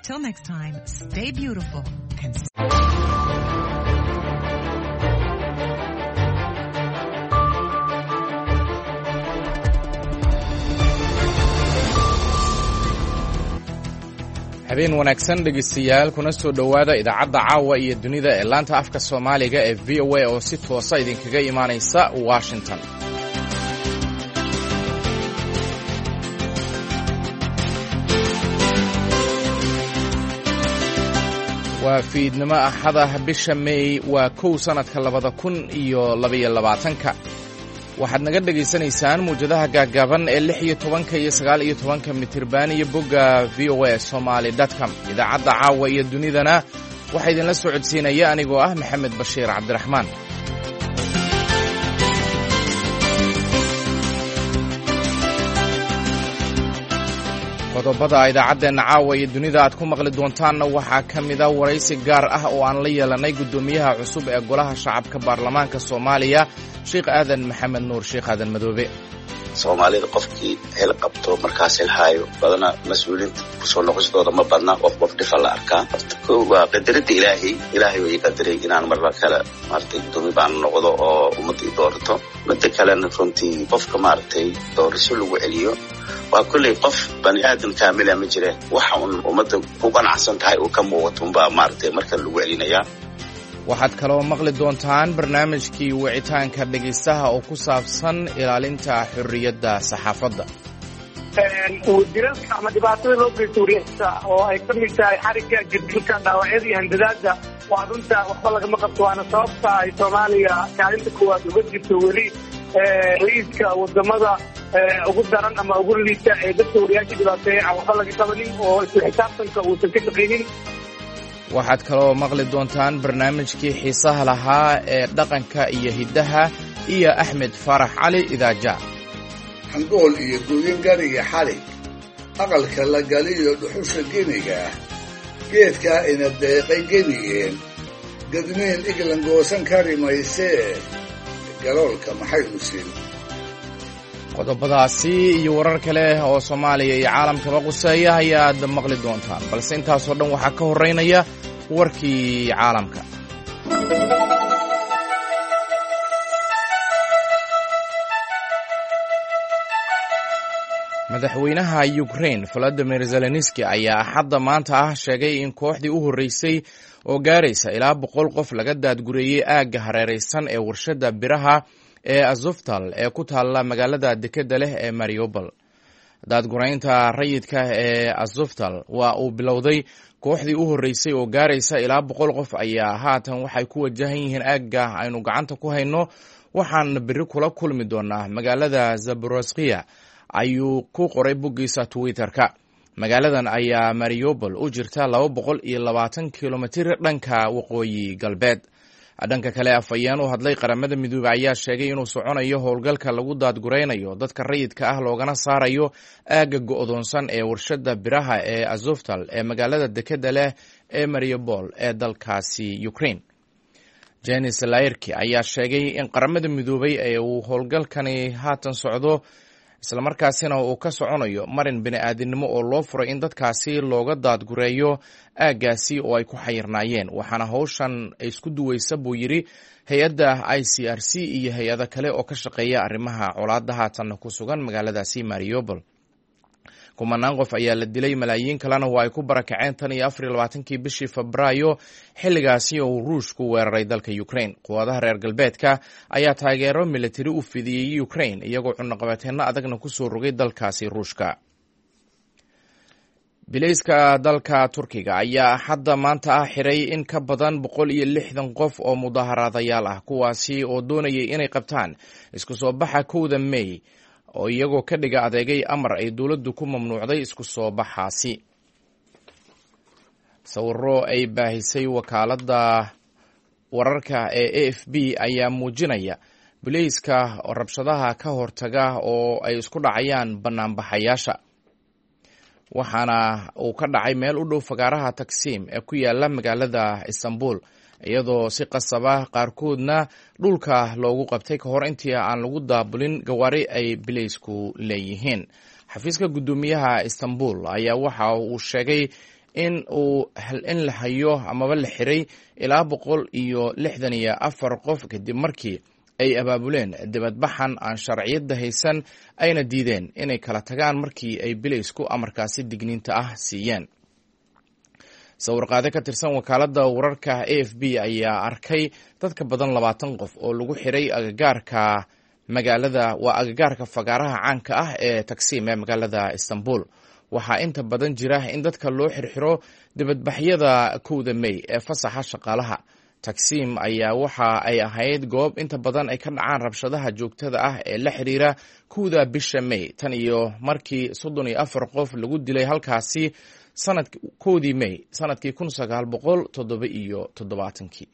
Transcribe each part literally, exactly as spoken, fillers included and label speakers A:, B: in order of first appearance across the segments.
A: Till next time, stay beautiful and
B: habeen wanaagsan dhegeystayaal kuna soo dhowaada idaacadda caawa iyo dunida ee laanta afka Soomaaliga ee V O A oo si toosa idinkaga imaanaysa Washington. waa fiidnimo axada bisha May waa kow sanadka labada kun iyo labaiyo labaatanka. waxaad naga dhegaysanaysaan muujadaha gaagaaban ee lix iyo tobanka iyo sagaal iyo tobanka mitirban iyo bogga v o a somali dot com. idaacadda caawa iyo dunidana waxaa idinla soo codsiinaya anigoo ah maxamed bashiir cabdiraxmaan. qodobada idaacaddeena caawa iyo dunida aad ku maqli doontaanna waxaa ka mida waraysi gaar ah oo aan la yeelanay guddoomiyaha cusub ee golaha shacabka baarlamaanka Soomaaliya Sheekh Aadan Maxamed Nuur Sheekh Aadan Madoobe.
C: Soomaalida qofkii hel qabto markaas ilaahayo badana mas'uuliyiinta kusoo noqoshadooda ma badna qof qof dhifan la arkaa. waa qadarada ilaahay ilaahay way qadaray inaan mar kale maartay guddoomiye baan noqdo oo ummadii doorto mid kalena runtii qofka maartay doorasho lagu celiyo waa kulli qof bani aadan kaamil ah ma jireen waxa uu ummadda ku qanacsan tahay oo ka muuqato baa maartay marka lagu celinaya.
B: waxaad kaloo maqli doontaan barnaamijkii wicitaanka dhegaystaha oo ku saabsan ilaalinta xorriyadda saxaafadda.
D: wasiirada ama dhibaatada loo geysto wariyada oo ay ka mid tahay xarigga jirdilka dhaawacyada iyo handadaada waa runta waxba lagama qabto waana sababta ay Soomaaliya kaalinta koowaad uga jirto weli liiska wadamada ugu daran ama ugu liita ee dadka wariyaasha dhibaateeya aan waxba laga qabanin oo isla xisaabtanka uusan ka shaqaynin.
B: waxaad kaloo maqli doontaan barnaamijkii xiisaha lahaa ee dhaqanka iyo hiddaha iyo Axmed Farax Cali Idaaja.
E: hangool iyo gudin gariga xalig aqalka la galiyo dhuxusha geniga geedkaa ina deeqay geniyeen gadmeen iglan goosan kari maysee galoolka maxay nusin.
B: qodobadaasi iyo warar kale oo Soomaaliya iyo caalamkaba quseeya ayaad maqli doontaan balse intaasoo dhan waxaa ka horeynaya warkii caalamka. madaxweynaha Ukraine Volodymyr Zelensky ayaa axadda maanta ah sheegay in kooxdii u horreysay oo gaaraysa ilaa boqol qof laga daadgureeyey aagga hareeraysan ee warshadda biraha ee Azovstal ee ku taalla magaalada dekedda leh ee Mariupol. daadguraynta rayidka ee Azovstal waa uu bilowday kooxdii u horreysay oo gaaraysa ilaa boqol qof ayaa haatan waxay ku wajahan yihiin aagga aynu gacanta ku hayno waxaan biri kula kulmi doonaa magaalada Zaporozhye ayuu ku qoray boggiisa Twitter-ka. magaaladan ayaa Mariupol u jirta laba boqol iyo labaatan kilomitir dhanka waqooyi galbeed. dhanka kale afayeen u hadlay qaramada midoobay ayaa sheegay inuu soconayo howlgalka lagu daadguraynayo dadka rayidka ah loogana saarayo aagga go'doonsan ee warshadda biraha ee Azovstal ee magaalada dekedda leh ee Mariupol ee dalkaasi Ukraine. Janis Laerki ayaa sheegay in qaramada midoobay ee uu howlgalkani haatan socdo isla markaasina uu ka soconayo marin bini'aadinimo oo loo furay in dadkaasi looga daadgureeyo aaggaasi oo ay ku xayirnaayeen waxaana hawshan isku duwaysa buu yidhi hay-adda I C R C iyo hay-ado kale oo ka shaqeeya arrimaha colaadda haatanna ku sugan magaaladaasi Mariupol. kumanaan qof ayaa la dilay malaayiin kalena waa ay ku barakaceen tan iyo afar iyo labaatankii bishii Febraayo xilligaasi oo Ruushku weeraray dalka Ukraine. quwadaha reer galbeedka ayaa taageero militari u fidiyey Ukraine iyagoo cunaqabateeno adagna ku soo rogay dalkaasi Ruushka. bilayska dalka Turkiga ayaa hadda maanta ah xiray in ka badan boqol iyo lixdan qof oo mudaharaadayaal ah kuwaasi oo doonayay inay qabtaan isku soo baxa kowda May oo iyagoo ka dhiga adeegay amar ay dawladdu ku mamnuucday isku soo baxaasi. sawirro ay baahisay wakaaladda wararka ee A F B ayaa muujinaya bilayska rabshadaha ka hortaga oo ay isku dhacayaan banaanbaxayaasha. waxaana uu ka dhacay meel u dhow fagaaraha Taksim ee ku yaala magaalada Istanbul iyadoo si qasaba qaarkoodna dhulka loogu qabtay ka hor intii aan lagu daabulin gawaari ay bilaysku leeyihiin. xafiiska guddoomiyaha Istanbul ayaa waxa uu sheegay in uu in la hayo amaba la xiray ilaa boqol iyo lixdan iyo afar qof kadib markii ay abaabuleen dibadbaxan aan sharciyadda haysan ayna diideen inay kala tagaan markii ay bilaysku amarkaasi digniinta ah siiyeen. sawirqaade ka tirsan wakaaladda wararka A F B ayaa arkay dadka badan labaatan qof oo lagu xiray agagaarka magaalada waa agagaarka fagaaraha caanka ah ee Taksim ee magaalada Istanbul. waxaa inta badan jira in dadka loo xirxiro dibadbaxyada kowda May ee fasaxa shaqaalaha. Taksim ayaa waxa ay ahayd goob inta badan ay ka dhacaan rabshadaha joogtada ah ee la xiriira kowda bisha May tan iyo markii soddon iyo afar qof lagu dilay halkaasi sanadkii kowdii May sanadkii kun sagaal boqol toddoba iyo toddobaatankii.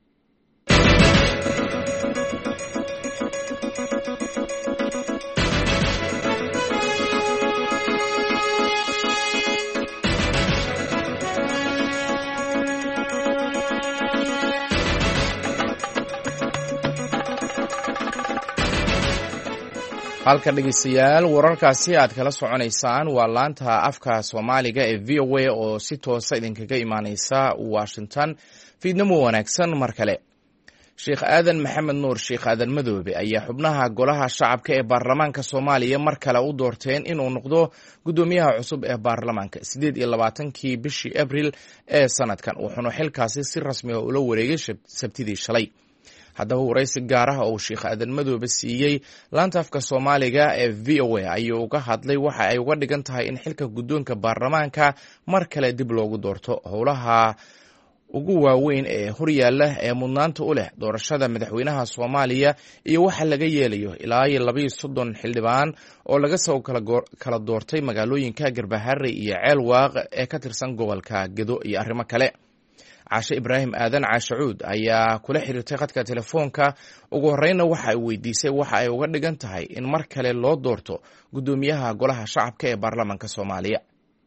B: halka dhegeystayaal wararkaasi aad kala soconaysaan waa laanta afka Soomaaliga ee V O A oo si toosa idinkaga imaaneysa Washington. fiidnimo wanaagsan mar kale. Sheekh Aadan Maxamed Nuur Sheekh Aadan Madoobe ayaa xubnaha golaha shacabka ee baarlamaanka Soomaaliya mar kale u doorteen inuu noqdo gudoomiyaha cusub ee baarlamaanka sideed iyo labaatankii bishii Abriil ee sanadkan, wuxuuna xilkaasi si rasmi ah ula wareegay Sabtidii shalay. haddaba waraysi gaar ah oo Sheekh Aadan Madoobe siiyey laanta afka Soomaaliga ee V O A ayuu uga hadlay waxa ay uga dhigan tahay in xilka guddoonka baarlamaanka mar kale dib loogu doorto, howlaha ugu waaweyn ee horyaalla ee mudnaanta u leh doorashada madaxweynaha Soomaaliya iyo waxa laga yeelayo ilaa iyo laba iyo soddon xildhibaan oo laga soo kala doortay magaalooyinka Garbaharre iyo Ceelwaaq ee ka tirsan gobolka Gedo iyo arrimo kale. Caashe Ibraahim Aadan Caashacuud ayaa kula xiriirtay khadka telefoonka. ugu horeyna waxa ay weydiisay waxa ay uga dhigan tahay in mar kale loo doorto gudoomiyaha golaha shacabka ee baarlamaanka Soomaaliya.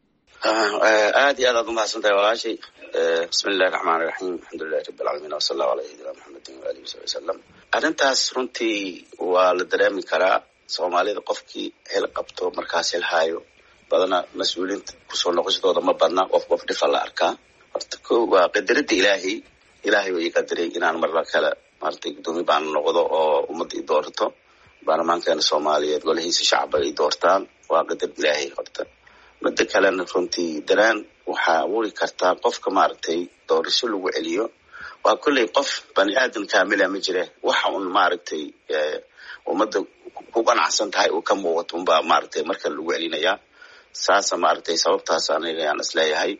C: aad iyo aad aad u mahadsantahay walaashay. bismillaahi raxmaani raxiim alxamdulillahi rabbil caalamiin wa sallallahu alayhi wa muhammadin wa alihi wa sallam. arrintaas runtii waa la dareemi karaa. Soomaalida qofkii hel qabto markaas hel haayo badana mas'uuliyiinta kusoo noqoshadooda ma badna, qof qof dhifa la arkaa. horta ko waa qadarada ilaahay ilaahay way qadaray inaan mar kale martay gudoomiye baan noqdo oo ummadda i doorto baarlamaankeena Soomaaliyeed golahiisa shacabka ay doortaan. waa qadar ilaahay. horta midda kalena runtii dareen waxaa abuuri kartaa qofka maaragtay doorasho lagu celiyo. waa kulley qof bani aadan kaamila ma jire, waxa un maaragtay ummadda ku qanacsan tahay uu ka muuqato unbaa maaragtay marka lagu celinayaa. saasa maaragtay sababtaas aniga aan isleeyahay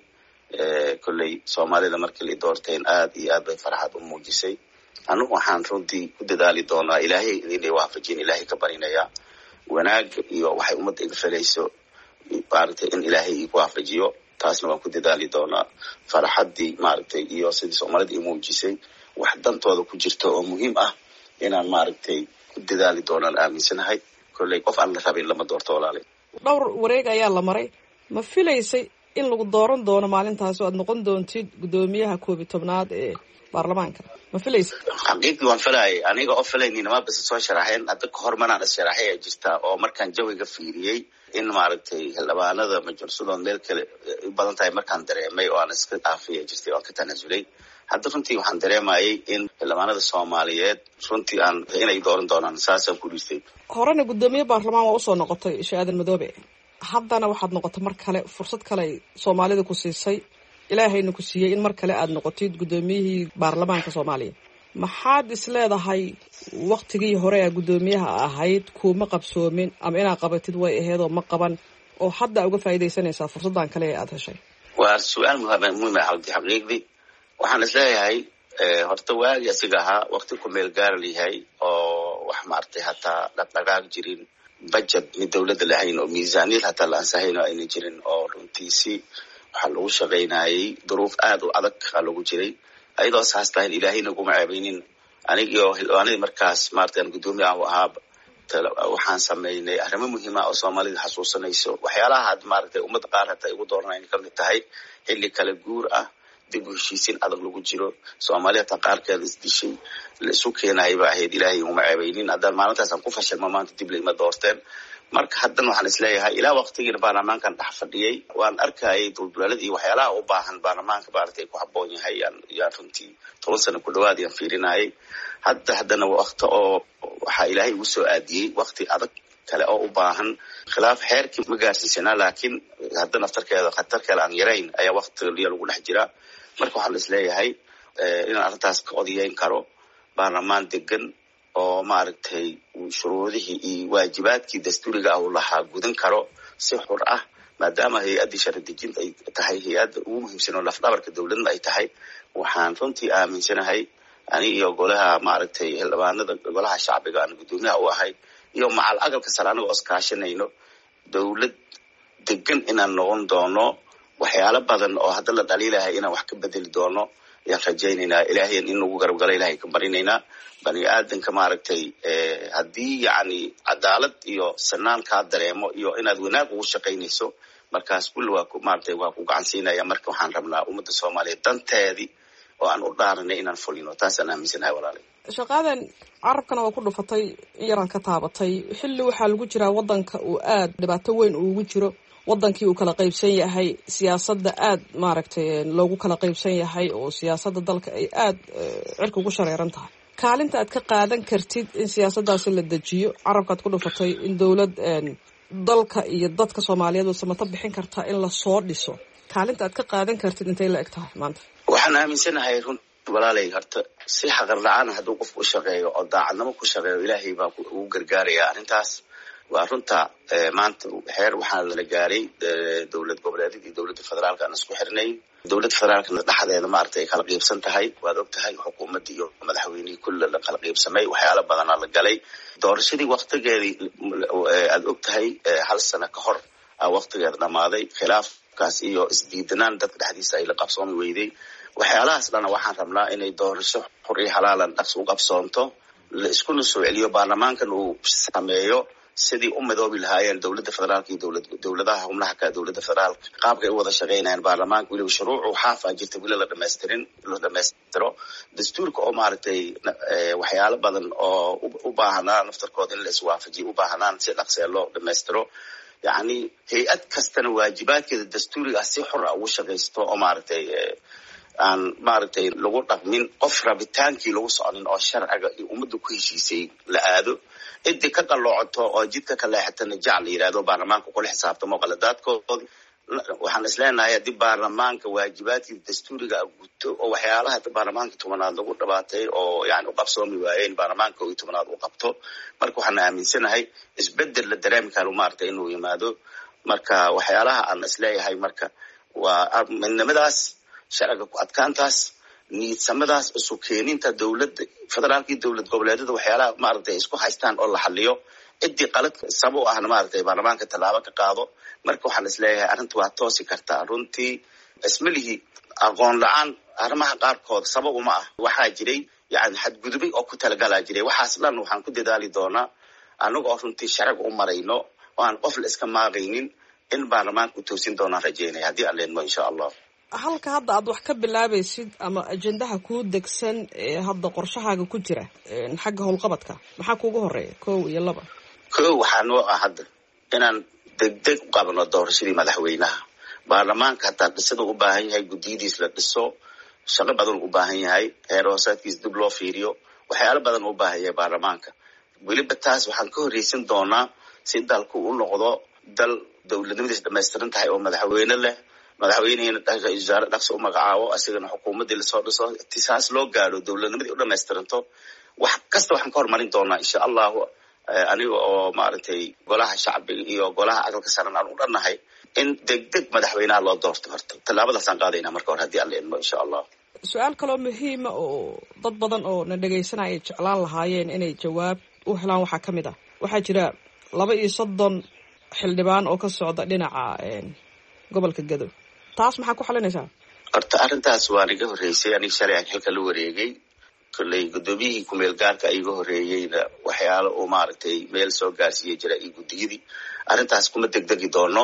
C: kulley Soomaalida markii la doorteen aad iyo aad bay farxad u muujisay. anigu waxaan runtii ku dadaali doonaa ilaahay inay waafajin, ilaahay ka barinaya wanaag iyo waxay ummadda iga falayso maaragtay in ilaahay igu waafajiyo. taasna waan ku dadaali doonaa. farxaddii maaragtay iyo sidii Soomaalida i muujisay wax dantooda ku jirto oo muhiim ah inaan maaragtay ku dadaali doonaan aaminsanahay. kulley qof aan la rabin lama doorto walaalay.
F: dhowr wareeg ayaa la maray. ma filaysay in lagu dooran doono maalintaas oo aad noqon doontid gudoomiyaha koob iyo tobnaad ee baarlamaanka? ma filaysid?
C: xaqiiqdii waan filayay. aniga oo filaynin ma bas soo sharaxeen. hadda ka hor manaan sharaxay ay jirtaa oo markaan jawiga fiiriyey in maaragtay xildhibaanada majorsadood meel kale u badan tahay markaan dareemay oo aan iska dhaafiyay jirtay oo ka tanasulay. hadda runtii waxaan dareemayay in xildhibaanada Soomaaliyeed runtii aan inay dooran doonaan. saasaan ku dhistay.
F: horena gudoomiye baarlamaan waa usoo noqotay Sheekh Aadan Madoobe. haddana waxaad noqotay mar kale fursad kale Soomaalida ku siisay, ilaahayna ku siiyey in mar kale aad noqotid gudoomiyihii baarlamaanka Soomaaliya. maxaad isleedahay waqtigii hore ee gudoomiyaha ahayd kuma qabsoomin ama inaad qabatid way ahayd oo ma qaban oo hadda uga faa'iideysanaysaa fursadan kale ee aad heshay?
C: waa su'aal muhiim ah xaqiiqdii. waxaan isleeyahay horta waagi asiga ahaa waqti ku meel gaar leeyahay oo wax maartay hataa dhaqdhaqaaq jirin, budget mid dawladda lahayn oo miisaaniyad hataa la ansahayn oo ayna jirin, oo runtiisi waxaa lagu shaqaynayay duruuf aad u adag aa lagu jiray. ayadoo saas tahay ilaahayna kuma ceebeynin. anigoo xildhibaanadii markaas maartan gudoomiye ah ahaa waxaan sameynay arrimo muhiim ah oo Soomaalida xasuusanayso. waxyaalaha had maartay ummadda qaar hataa igu dooranayeen ka mid tahay xilli kala guur ah, dib u heshiisiin adag lagu jiro, Soomaaliya ta qaarkeed isdishay la isu keenay baa ahayd. ilaahay uma ceebeynin. haddaan maalintaas aan ku fashilmo maanta dib lama doorteen. marka haddana waxaan isleeyahay ilaa waqtigiina baarlamaankan dhex fadhiyey waan arkayay dowladgoboleed iyo waxyaalaha u baahan baarlamaanka maaragtay ku habboon yahay yaan runtii toban sano ku dhawaad yaan fiirinayay hadda haddana waqti oo waxaa ilaahay ugu soo aadiyey waqti adag kale oo u baahan khilaaf xeerkii ma gaarsiisanaa laakiin hadda naftarkeeda khatar kale aan yarayn ayaa waqtiga lagu dhex jiraa marka waxaan isleeyahay inaan arrintaas ka odayeyn karo baarlamaan degan oo maaragtay shuruudihii iyo waajibaadkii dastuuriga ah uu lahaa gudan karo si xur ah maadaama hay-addii sharci dejinta ay tahay hay-adda ugu muhiimsan oo lafdhabarka dowladna ay tahay waxaan runtii aaminsanahay ani iyo golaha maaragtay xildhibaanada golaha shacbiga aan guddoomiyaha u ahay iyo macal agalka sare anagoo iskaashanayno dowlad degan inaan noqon doono waxyaalo badan oo hadda la dhaliilahay inaan wax ka bedeli doono ayaan rajaynaynaa ilaahayan in nagu garab gala ilahay ka barinaynaa bani aadanka maaragtay haddii yacni cadaalad iyo sanaan kaa dareemo iyo inaad wanaag ugu shaqaynayso markaas kulli waa maaragtay waa ku gacansiinaya marka waxaan rabnaa ummadda soomaaliyeed danteedii oo aan u dhaaranay inaan fulino taasaan aaminsanahay walaalay
F: shaqaadan carabkana waa ku dhufatay in yaraan ka taabatay xilli waxaa lagu jiraa waddanka uu aad dhibaato weyn ugu jiro waddankii uu kala qaybsan yahay siyaasadda aad maaragtay loogu kala qaybsan yahay oo siyaasadda dalka ay aad cirka ugu shareeran tahay kaalinta aad ka qaadan kartid in siyaasaddaasi la dejiyo carabkaad ku dhufatay in dowlad dalka iyo dadka soomaaliyeed oo samato bixin kartaa in lasoo dhiso kaalinta aad ka qaadan kartid intay la eg tahay maanta
C: waxaan aaminsanahay run walaalay horta si xaqar la-aan hadduu qofku u shaqeeyo oo daacadnimo ku shaqeeyo ilaahay baa ugu gargaaraya arrintaas waa runta maanta xeer waxaa lala gaaray dowlad goboleedyada iyo dowladda federaalka aan isku xirnayn dowladda federaalkana dhexdeeda maaragtay ay kala qiibsan tahay waad og tahay xukuumaddii iyo madaxweynihii kulle la kala qiibsamay waxyaalo badanaa la galay doorashadii waktigeedii aad og tahay hal sano ka hor aa waktigeeda dhammaaday khilaafkaas iyo isdiidanaan dadka dhexdiisa ay la qabsoomi weyday waxyaalahaas dhana waxaan rabnaa inay doorasho xur iyo halaalan dhaqs u qabsoonto la iskuna soo celiyo baarlamaankan uu sameeyo sidii u midoobi lahaayeen dowladda federaalka iyo dowlad dowladaha xubnaha ka dowladda federaalka qaabkay u wada shaqaynayaan baarlamaanka weliba shuruuc uu xaafaa jirta weli la dhamaystirin la dhamaystiro dastuurka oo maaragtay waxyaalo badan oo u baahanaa naftarkooda in la iswaafajiyo u baahanaan si dhaqsee loo dhamaystiro yacni hay-ad kastana waajibaadkeeda dastuuriga ah si xor ah ugu shaqaysto oo maaragtay aan maaragtay lagu dhaqmin qof rabitaankii lagu soconin oo sharciga iyo ummadda ku heshiisay la aado ciddi ka qaloocoto oo jidka ka leexatana jac la yidhahdo baarlamaanka kula xisaabtamo qaladaadkooda waxaan isleenahay haddii baarlamaanka waajibaadkii dastuuriga a guto oo waxyaalaha baarlamaanka tobanaad lagu dhabaatay oo yani u qabsoomi waayeen baarlamaanka iyo tobanaad u qabto marka waxaan aaminsanahay isbedel la dareemi karo maaragtay inuu yimaado marka waxyaalaha aan isleeyahay marka waa midnimadaas sharciga ku adkaantaas niyadsamadaas isu keeninta dowladda federaalka iyo dowlad goboleedyada waxyaalaha maaragtay isku haystaan oo la xaliyo ciddii qalad saba u ahna maaragtay baarlamaanka tallaabo ka qaado marka waxaan isleeyahay arrinta waa toosi kartaa runtii ismalihii aqoon la-aan arrimaha qaarkood sabab uma ah waxaa jiray yani xadgudubay oo ku talagalaa jiray waxaas dhan waxaan ku dadaali doonaa anaga oo runtii sharciga u marayno oo aan qof la iska maaqaynin in baarlamaanka u toosin doonaan rajaynaya haddii aan leedmo insha allah
F: halka hadda aad wax ka bilaabaysid ama ajendaha kuu degsan ee hadda qorshahaaga ku jira xagga howlqabadka maxaa kuugu horeeya kow iyo laba
C: kow waxaa noo ah hadda inaan degdeg u qabno doorashadii madaxweynaha baarlamaanka hataa dhisada u baahan yahay guddiyadiis la dhiso shaqo badan u baahan yahay heer hoosaadkiis dib loo fiiriyo waxyaalo badan u baahan yahay baarlamaanka weliba taas waxaan ka horreysan doonaa si dalku u noqdo dal dowladnimadiis dhamaystiran tahay oo madaxweyne leh madaxweynehina wasaare dhaqso u magacaabo asigana xukuumaddii lasoo dhiso tisaas loo gaadho dowladnimadii u dhamaystiranto wax kasta waxaan ka horumarin doonaa insha allahu aniga oo maaragtay golaha shacbiga iyo golaha aqalka saran aan u dhannahay in degdeg madaxweynaha loo doorto horta tallaabadaasaan qaadaynaa marka hore haddii aan la idmo insha allah
F: su-aal kaloo muhiima oo dad badan oo na dhegaysanaya ay jeclaan lahaayeen inay jawaab u helaan waxaa ka mid ah waxaa jira laba iyo soddon xildhibaan oo ka socda dhinaca gobolka Gadow taas maxaa ku xalinaysaa
C: horta arrintaas waa iga horreysay aniga shalay aan xilka la wareegay kolley guddoomiyihii kumeel gaarka iga horreeyeyna waxyaalo uu maaragtay meel soo gaarsiiya jira iyo guddiyadii arrintaas kuma degdegi doono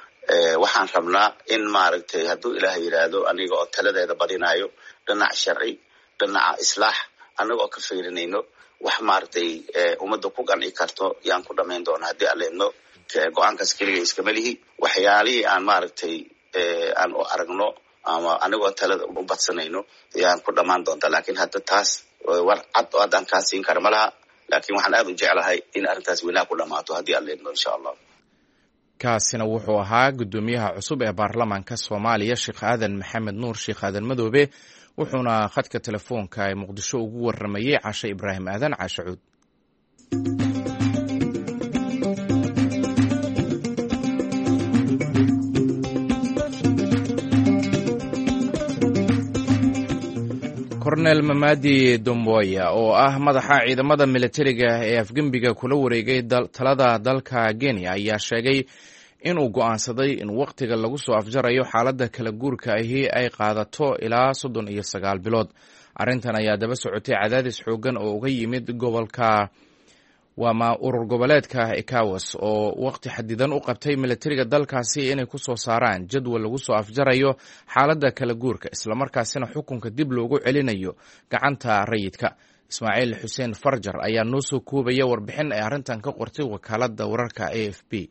C: waxaan rabnaa in maaragtay hadduu ilaah yidhaahdo aniga oo taladeeda badinayo dhinac sharci dhinaca islaax anaga oo ka fiirinayno wax maaragtay ummadda ku qanci karto yaan ku dhamayn doona haddii aan leedno go-aankaas keliga iskama lihi waxyaalihii aan maaragtay aan u aragno ama anigoo talada u badsanayno ayaan ku dhammaan doontaa laakiin hadda taas war cad oo haddaan kaa siin kara ma laha laakiin waxaan aad u jeclahay in arrintaas weynaha ku dhammaato haddii aan leedno insha allah
B: kaasina wuxuu ahaa guddoomiyaha cusub ee baarlamaanka soomaaliya sheekh aadan maxamed nuur sheekh aadan madoobe wuxuuna khadka telefoonka ee muqdisho ugu waramayey cashe ibraahim aadan caashe cuud kornel mamadi domboya oo ah madaxa ciidamada militariga ee afgembiga kula wareegay talada dalka Kenya ayaa sheegay inuu go'aansaday in waqtiga lagu soo afjarayo xaaladda kala guurka ahi ay qaadato ilaa soddon iyo sagaal bilood. Arrintan ayaa daba socotay cadaadis xoogan oo uga yimid gobolka waama urur goboleedka ECOWAS oo waqti xadidan u qabtay militariga dalkaasi inay ku soo saaraan jadwal lagu soo afjarayo xaaladda kala guurka isla markaasina xukunka dib loogu celinayo gacanta rayidka. Ismaaciil Xuseen Farjar ayaa noo soo koobaya warbixin ay arrintan ka qortay wakaaladda wararka A F P.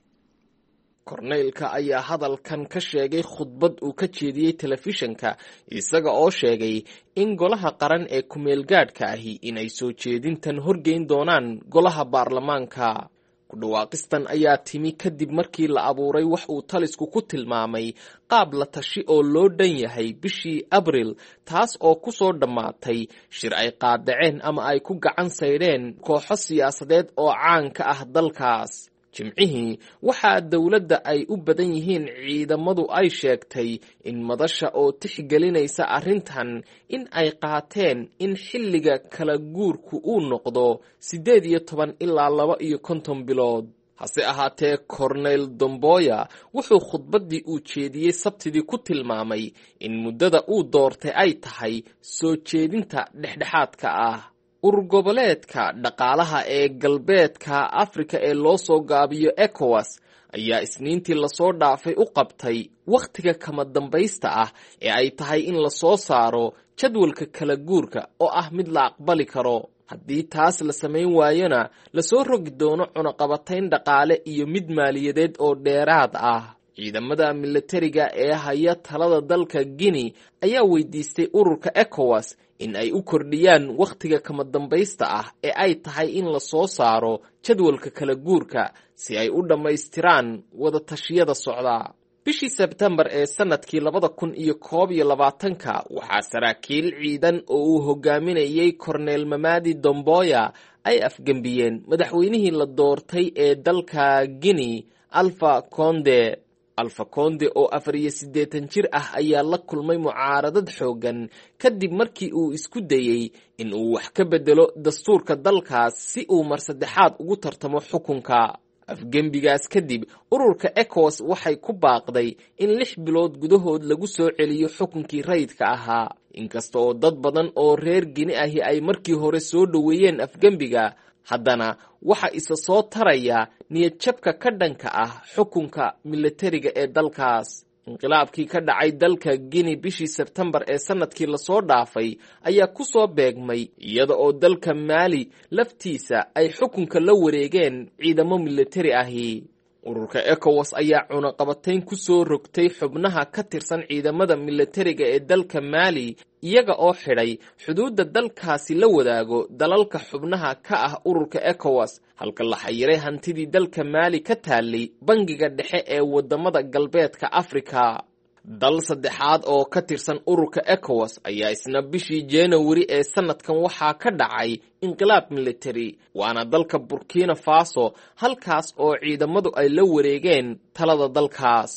G: korneylka ayaa hadalkan ka sheegay khudbad uu ka jeediyey telefishinka isaga oo sheegay in golaha qaran ee ku-meelgaadhka ahi inay soo jeedintan horgeyn doonaan golaha baarlamaanka. ku dhawaaqistan ayaa timi kadib markii la abuuray wax uu talisku ku tilmaamay qaab la tashi oo loo dhan yahay bishii abriil taas oo ku soo dhammaatay shir ay qaadaceen ama ay ku gacan saydheen kooxo siyaasadeed oo caan ka ah dalkaas. jimcihii waxaa dowladda ay u badan yihiin ciidamadu ay sheegtay in madasha oo tixgelinaysa arrintan in ay qaateen in xilliga kala guurku uu noqdo siddeed iyo toban ilaa laba iyo konton bilood. hase ahaatee korneyl domboya wuxuu khudbaddii uu jeediyey sabtidii ku tilmaamay in muddada uu doortay ay tahay soo jeedinta dhexdhexaadka ah. urur goboleedka dhaqaalaha ee galbeedka Afrika ee loo soo gaabiyo ECOWAS ayaa isniintii lasoo dhaafay u qabtay wakhtiga kama dambaysta ah ee ay tahay in la soo saaro jadwalka kala guurka oo ah mid la aqbali karo. haddii taas la samayn waayona lasoo rogi doono cunaqabatayn dhaqaale iyo mid maaliyadeed oo dheeraad ah. ciidamada militariga ee haya talada dalka Guinea ayaa weydiistay ururka ECOWAS in ay u kordhiyaan wakhtiga kama dambaysta ah ee ay tahay in la soo saaro jadwalka kala guurka si ay u dhammaystiraan wada tashiyada socda. bishii Sebtembar ee sanadkii labada kun iyo koob iyo labaatanka waxaa saraakiil ciidan oo uu hogaaminayay korneyl Mamadi Domboya ay afgembiyeen madaxweynihii la doortay ee dalka Guinea Alpha Conde. Alpha Conde oo afar iyo siddeetan jir ah ayaa la kulmay mucaaradad xoogan kadib markii uu isku dayey in uu wax ka bedelo dastuurka dalkaas si uu mar saddexaad ugu tartamo xukunka. afgembigaas kadib ururka ECOWAS waxay ku baaqday in lix bilood gudahood lagu soo celiyo xukunkii rayidka ahaa. inkasta oo dad badan oo reer Guinea ahi ay markii hore soo dhoweeyeen afgembiga haddana waxa isa soo taraya niyad jabka ka dhanka ah xukunka militariga ee dalkaas. inqilaabkii ka dhacay dalka Guinea bishii Sebtembar ee sanadkii lasoo dhaafay ayaa ku soo beegmay iyada oo dalka Mali laftiisa ay xukunka la wareegeen ciidamo militari ahi. ururka ECOWAS ayaa cunaqabatayn ku soo rogtay xubnaha ka tirsan ciidamada militariga ee dalka Mali iyaga oo xidhay xuduudda dalkaasi la wadaago dalalka xubnaha ka ah ururka ECOWAS halka la xayiray hantidii dalka Mali ka taallay bangiga dhexe ee wadamada galbeedka Afrika. dal saddexaad oo ka tirsan ururka ECOWAS ayaa isna bishii January ee sanadkan waxaa ka dhacay inqilaab military waana dalka Burkina Faso halkaas oo ciidamadu ay la wareegeen talada dalkaas.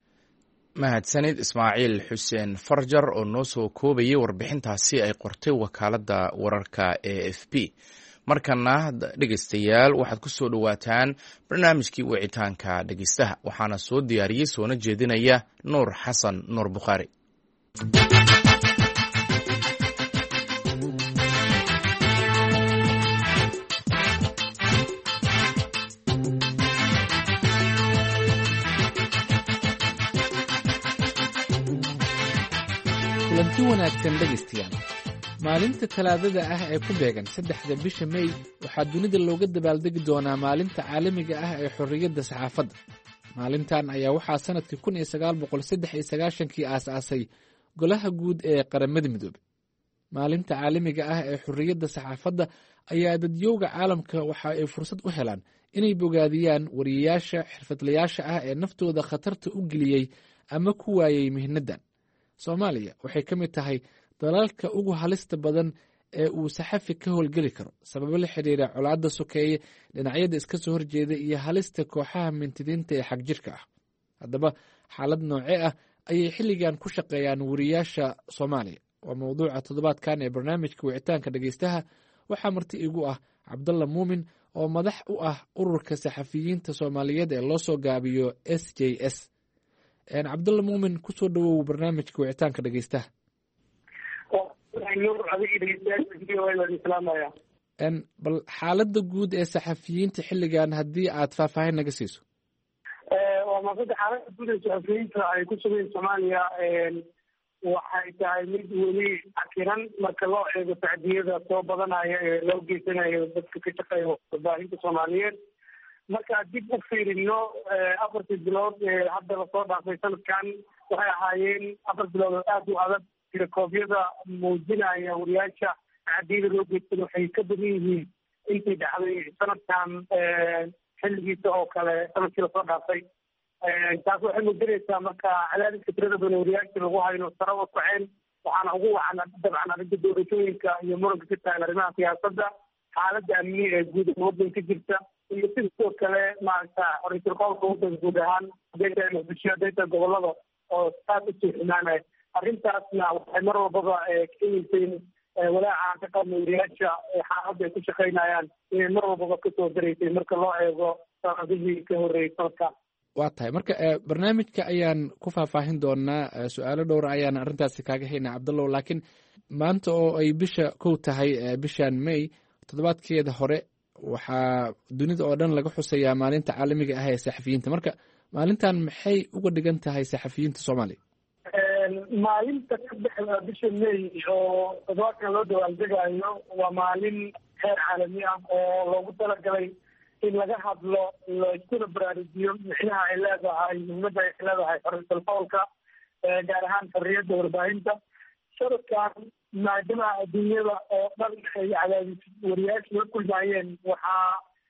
B: mahadsanid Ismaaciil Xuseen Farjar oo noo soo koobayay warbixintaasi ay qortay wakaaladda wararka A F P. markana dhegeystayaal waxaad ku soo dhawaataan barnaamijkii wicitaanka dhegeystaha waxaana soo diyaariyey soona jeedinaya Nuur Xasan Nuur Bukhari.
H: kulanti wanaagsan dhegeystayaal. maalinta talaadada ah ee ku beegan saddexda bisha May waxaa dunida looga dabaaldegi doonaa maalinta caalamiga ah ee xorriyadda saxaafadda. maalintan ayaa waxaa sanadkii kun iyo sagaal boqol saddex iyo sagaashankii aasaasay golaha guud ee qaramada midoobay. maalinta caalamiga ah ee xorriyadda saxaafadda ayaa dadyowga caalamka waxa ay fursad u helaan inay bogaadiyaan wariyayaasha xirfadlayaasha ah ee naftooda khatarta u geliyey ama ku waayey mihnadan. Soomaaliya waxay ka mid tahay dalalka ugu halista badan ee uu saxafi ka howlgeli karo sababo la xiriira colaadda sokeeye, dhinacyada iska soo horjeeda iyo halista kooxaha mintidiinta ee xagjirka ah. haddaba xaalad noocee ah ayay xilligan ku shaqeeyaan wariyaasha Soomaaliya? waa mawduuca toddobaadkan ee barnaamijka wicitaanka dhegeystaha. waxaa marti igu ah Cabdalla Muumin oo madax u ah ururka saxafiyiinta Soomaaliyeed ee loo soo gaabiyo S J S. Cabdalla Muumin, kusoo dhawow barnaamijka wicitaanka dhegeystaha. bal xaaladda guud ee saxafiyiinta xilligan haddii aad faahfaahin naga siiso.
D: waa maasada xaaladda guud ee saxafiyiinta ay ku sugeen Soomaaliya waxay tahay mid weli cakiran marka loo eego tacdiyada soo badanaya ee loo geysanayo dadka ka shaqeeya warbaahinta Soomaaliyeed. marka dib u fiirino afartii bilood ee hadda lasoo dhaafay sanadkan waxay ahaayeen afar bilood oo aada u adag. tirakoobyada muujinaya wariyaasha tacdiyada loo geystan waxay ka badan yihiin intii dhacday sanadkan xilligiisa oo kale sanadkii lasoo dhaafay. taas waxay muujinaysaa marka cadaadiska tirada badan wariyaasha lagu hayo sare u kaceen. waxaana ugu wacan dabcan arrinta doorashooyinka iyo muranka ka taagan arrimaha siyaasadda, xaaladda amni ee guud ee waddanka ka jirta, iyo sidoo kale maaragta xorriyadul qowlka waddanka guud ahaan hadday tahay muqdisho, hadday tahay gobollada oo aad usii xumaanaya. arrintaasna waxay mar walbaba keenaysay walaaca ka qabna wariyaasha xaaladda ay ku shaqaynayaan inay mar walbaba kasoo daraysay marka loo eego sanadihii ka horreeyay sanadka.
H: waa tahay marka barnaamijka ayaan ku faahfaahin doonaa, su-aalo dhowra ayaan arrintaasi kaaga haynaa Cabdallow. laakiin maanta oo ay bisha kow tahay bishan May toddobaadkeeda hore waxaa dunida oo dhan laga xusayaa maalinta caalamiga ah ee saxafiyiinta. marka maalintan maxay uga dhigan tahay saxafiyiinta Soomaaliya?
D: maalinta saddexda bisha May oo toddobaadkan loo dabaaldegaayo waa maalin heer caalami ah oo loogu talagalay in laga hadlo laiskuna baraarujiyo micnaha ay leedahay muhiimadda ay leedahay xorriyadul qowlka, gaar ahaan xorriyadda warbaahinta. sanadkan maadaama adduunyada oo dhan ay cadaadis wariyaasha la kulmaayeen, waxaa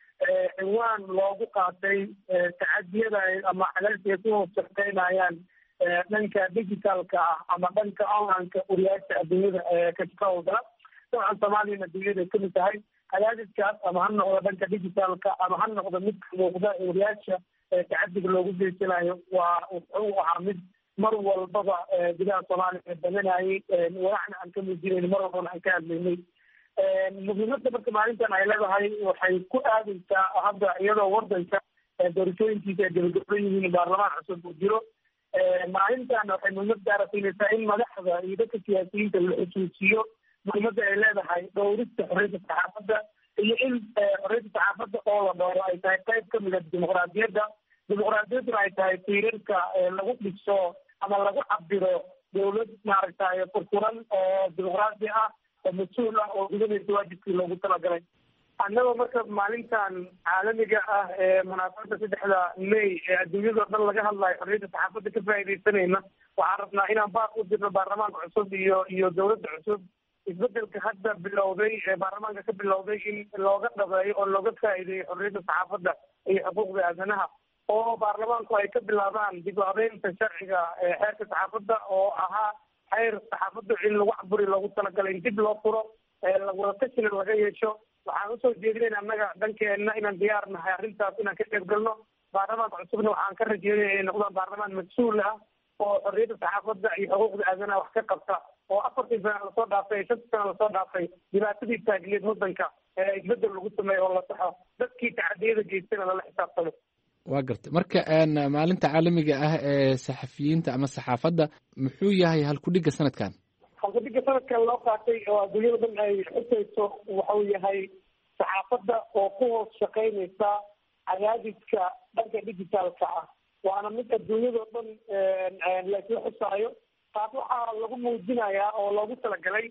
D: ciwaan loogu qaatay tacadiyada ama cadaadiska ay ku hoos shaqeynayaan dhanka digitalka ah ama dhanka onlineka wariyaasha adduunyada ka shaqawda. dabcan Soomaaliyana adduunyada ay kamid tahay cadaadiskaas, ama ha noqdo dhanka digitalka ama ha noqdo midka muuqda ee wariyaasha tacadiga loogu geysanayo. waa wuxuu ahaa mid mar walbaba gudaha Soomaaliya badanayay, walacna aan ka muujinayn, mar walbana aan ka hadlaynay. muhiimadda marka maalintan ay leedahay waxay ku aadaysaa hadda iyadoo wadanka doorashooyinkiisa ay gabagabo yihiin, baarlamaan cusub uu jiro. maalintan waxay muhiimad gaara siinaysaa in madaxda iyo dadka siyaasiyiinta la xusuusiyo muhiimadda ay leedahay dhowrista xorriyadda saxaafadda, iyo in xorriyadda saxaafadda oo la dhowro ay tahay qayb ka mid a dimuqraadiyadda. dimuqraadiyadduna ay tahay tiirarka lagu dhiso ama lagu cabiro dowlad maaragtay furfuran oo dimuqraadi ah oo mas-uul ah oo gudanaysa waajibkii loogu talagalay. annagoo marka maalintan caalamiga ah ee munaasabadda saddexda May ee adduunyadao dhan laga hadlayo xorriyadda saxaafadda ka faa'iidaysanayna, waxaan rabnaa inaan baaq u dirno baarlamaanka cusub iyo iyo dowladda cusub. isbedelka hadda bilowday ee baarlamaanka ka bilowday in looga dhabeeyo oo looga faa'iideeyo xorriyadda saxaafadda iyo xuquuqda aadanaha, oo baarlamaanku ay ka bilaabaan dib u habeynta sharciga xeerka saxaafadda oo ahaa xeer saxaafadda in lagu caburi loogu talagalay in dib loo furo, wadakashina laga yeesho. waxaan usoo jeedinayna annaga dhankeenna inaan diyaar nahay arrintaas inaan ka qayb galno. baarlamaanka cusubna waxaan ka rajeynaya inay noqdaan baarlamaan mas-uul ah oo xorriyadda saxaafadda iyo xuquuqda aadanaha wax ka qabta, oo afartii sana lasoo dhaafay shantii sana lasoo dhaafay dhibaatadii taagiyad waddanka isbedel lagu sameeyo oo la saxo, dadkii tacadiyada geystana lala xisaabtamo.
H: waa gartay. marka maalinta caalamiga ah ee saxafiyiinta ama saxaafadda muxuu yahay halkudhiga sanadkan?
D: halkudhiga sanadkan loo qaatay oo adduunyada dhan ay xusayso waxau yahay saxaafadda oo ku hoos shaqaynaysa cadaadiska dhanka digitalka ah. waana mid adduunyadao dhan laisla xusaayo. taas waxaa lagu muujinayaa oo loogu talagalay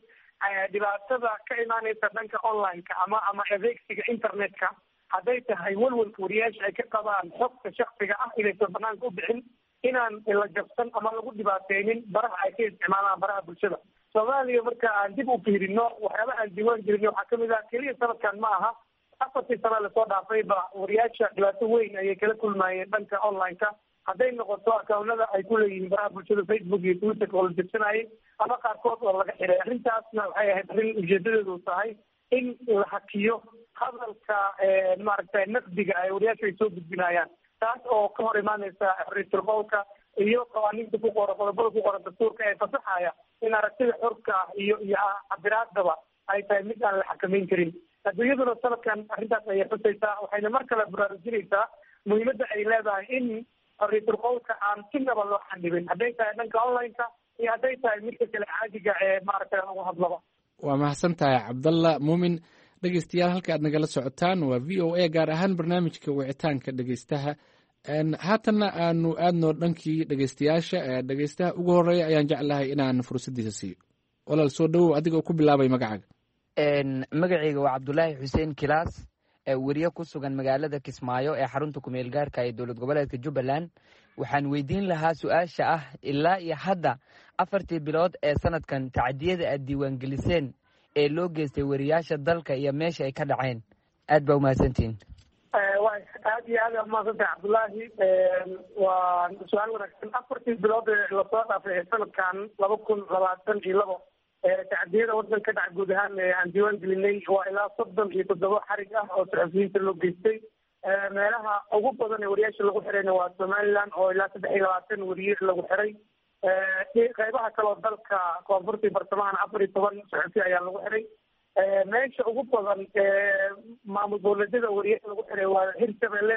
D: dhibaatada ka imaanaysa dhanka online-ka ama ama adeegsiga internet-ka hadday tahay walwalka wariyaasha ay ka qabaan xogta shaksiga ah inaysan banaanka u bixin inaan la jabsan ama lagu dhibaateynin baraha ay ka isticmaalaan baraha bulshada. Soomaaliya marka aan dib u fiirino waxyaaba aan diiwaan gelino waxaa kamid ah keliya sanadkan ma aha afartii sana lasoo dhaafayba wariyaasha dhibaato weyn ayay kala kulmayeen dhanka online-ka hadday noqoto akawnada ay ku leeyihiin baraha bulshada Facebook iyo Twitter oo la jabsanayay ama qaarkood oo laga xiray. Arrintaasna waxay ahayd arrin ujeedadeedu tahay in la hakiyo hadalka maaragtay naqdiga ay wariyaasha ay soo gudbinayaan taas oo ka hor imaanaysa xorriyatul qowlka iyo qawaaniinta ku qoran qodobada ku qoran dastuurka ee fasaxaya in aragtida xorka iyo iyo cabiraadaba ay tahay mid aan la xakameyn karin. adduunyaduna sanadkan arrintaas ayay xusaysaa waxayna mar kale baraarujinaysaa muhiimadda ay leedahay in xorriyatul qowlka aan si naba loo xanibin hadday tahay dhanka online-ka iyo hadday tahay midka kale caadiga ee maaragtay lagu hadlaba.
H: waa mahadsan tahay cabdalla muumin. dhegeystayaal halka aad nagala socotaan waa v o a gaar ahaan barnaamijka wicitaanka dhegeystaha. haatanna aanu aadno dhankii dhegeystayaasha dhegeystaha ugu horeeya ayaan jeclahay inaan fursaddiisa siiyo. walaal soo dhawow adiga ku bilaabay magacaaga.
I: magacayga waa cabdulaahi xuseen kilaas weriye ku sugan magaalada Kismaayo ee xarunta kumeel gaarka ee dowlad goboleedka Jubbaland. waxaan weydiin lahaa su-aasha ah ilaa iyo hadda afartii bilood ee sanadkan tacadiyada aad diiwaangeliseen ee loo geystay wariyaasha dalka iyo meesha ay ka dhaceen aad baa umahadsantihiin.
D: aad iyo aad umahadsantahay cabdulaahi. waa su-aal wanaagsan. afartii bilood ee lasoo dhaafay ee sanadkan laba kun labaatan iyo labo tacadiyada wadanka ka dhaca guud ahaan aan diiwaan gelinay waa ilaa soddon iyo toddoba xarig ah oo saxafiyiinta loo geystay. meelaha ugu badan ee wariyaasha lagu xirayna waa Somaliland oo ilaa saddex iyo labaatan wariye lagu xiray. qaybaha kaloo dalka koonfurta iyo bartamahan afar iyo toban saxafi ayaa lagu xiray. meesha ugu badan maamul dowladyada wariyaasha lagu xiray waa Hirshabelle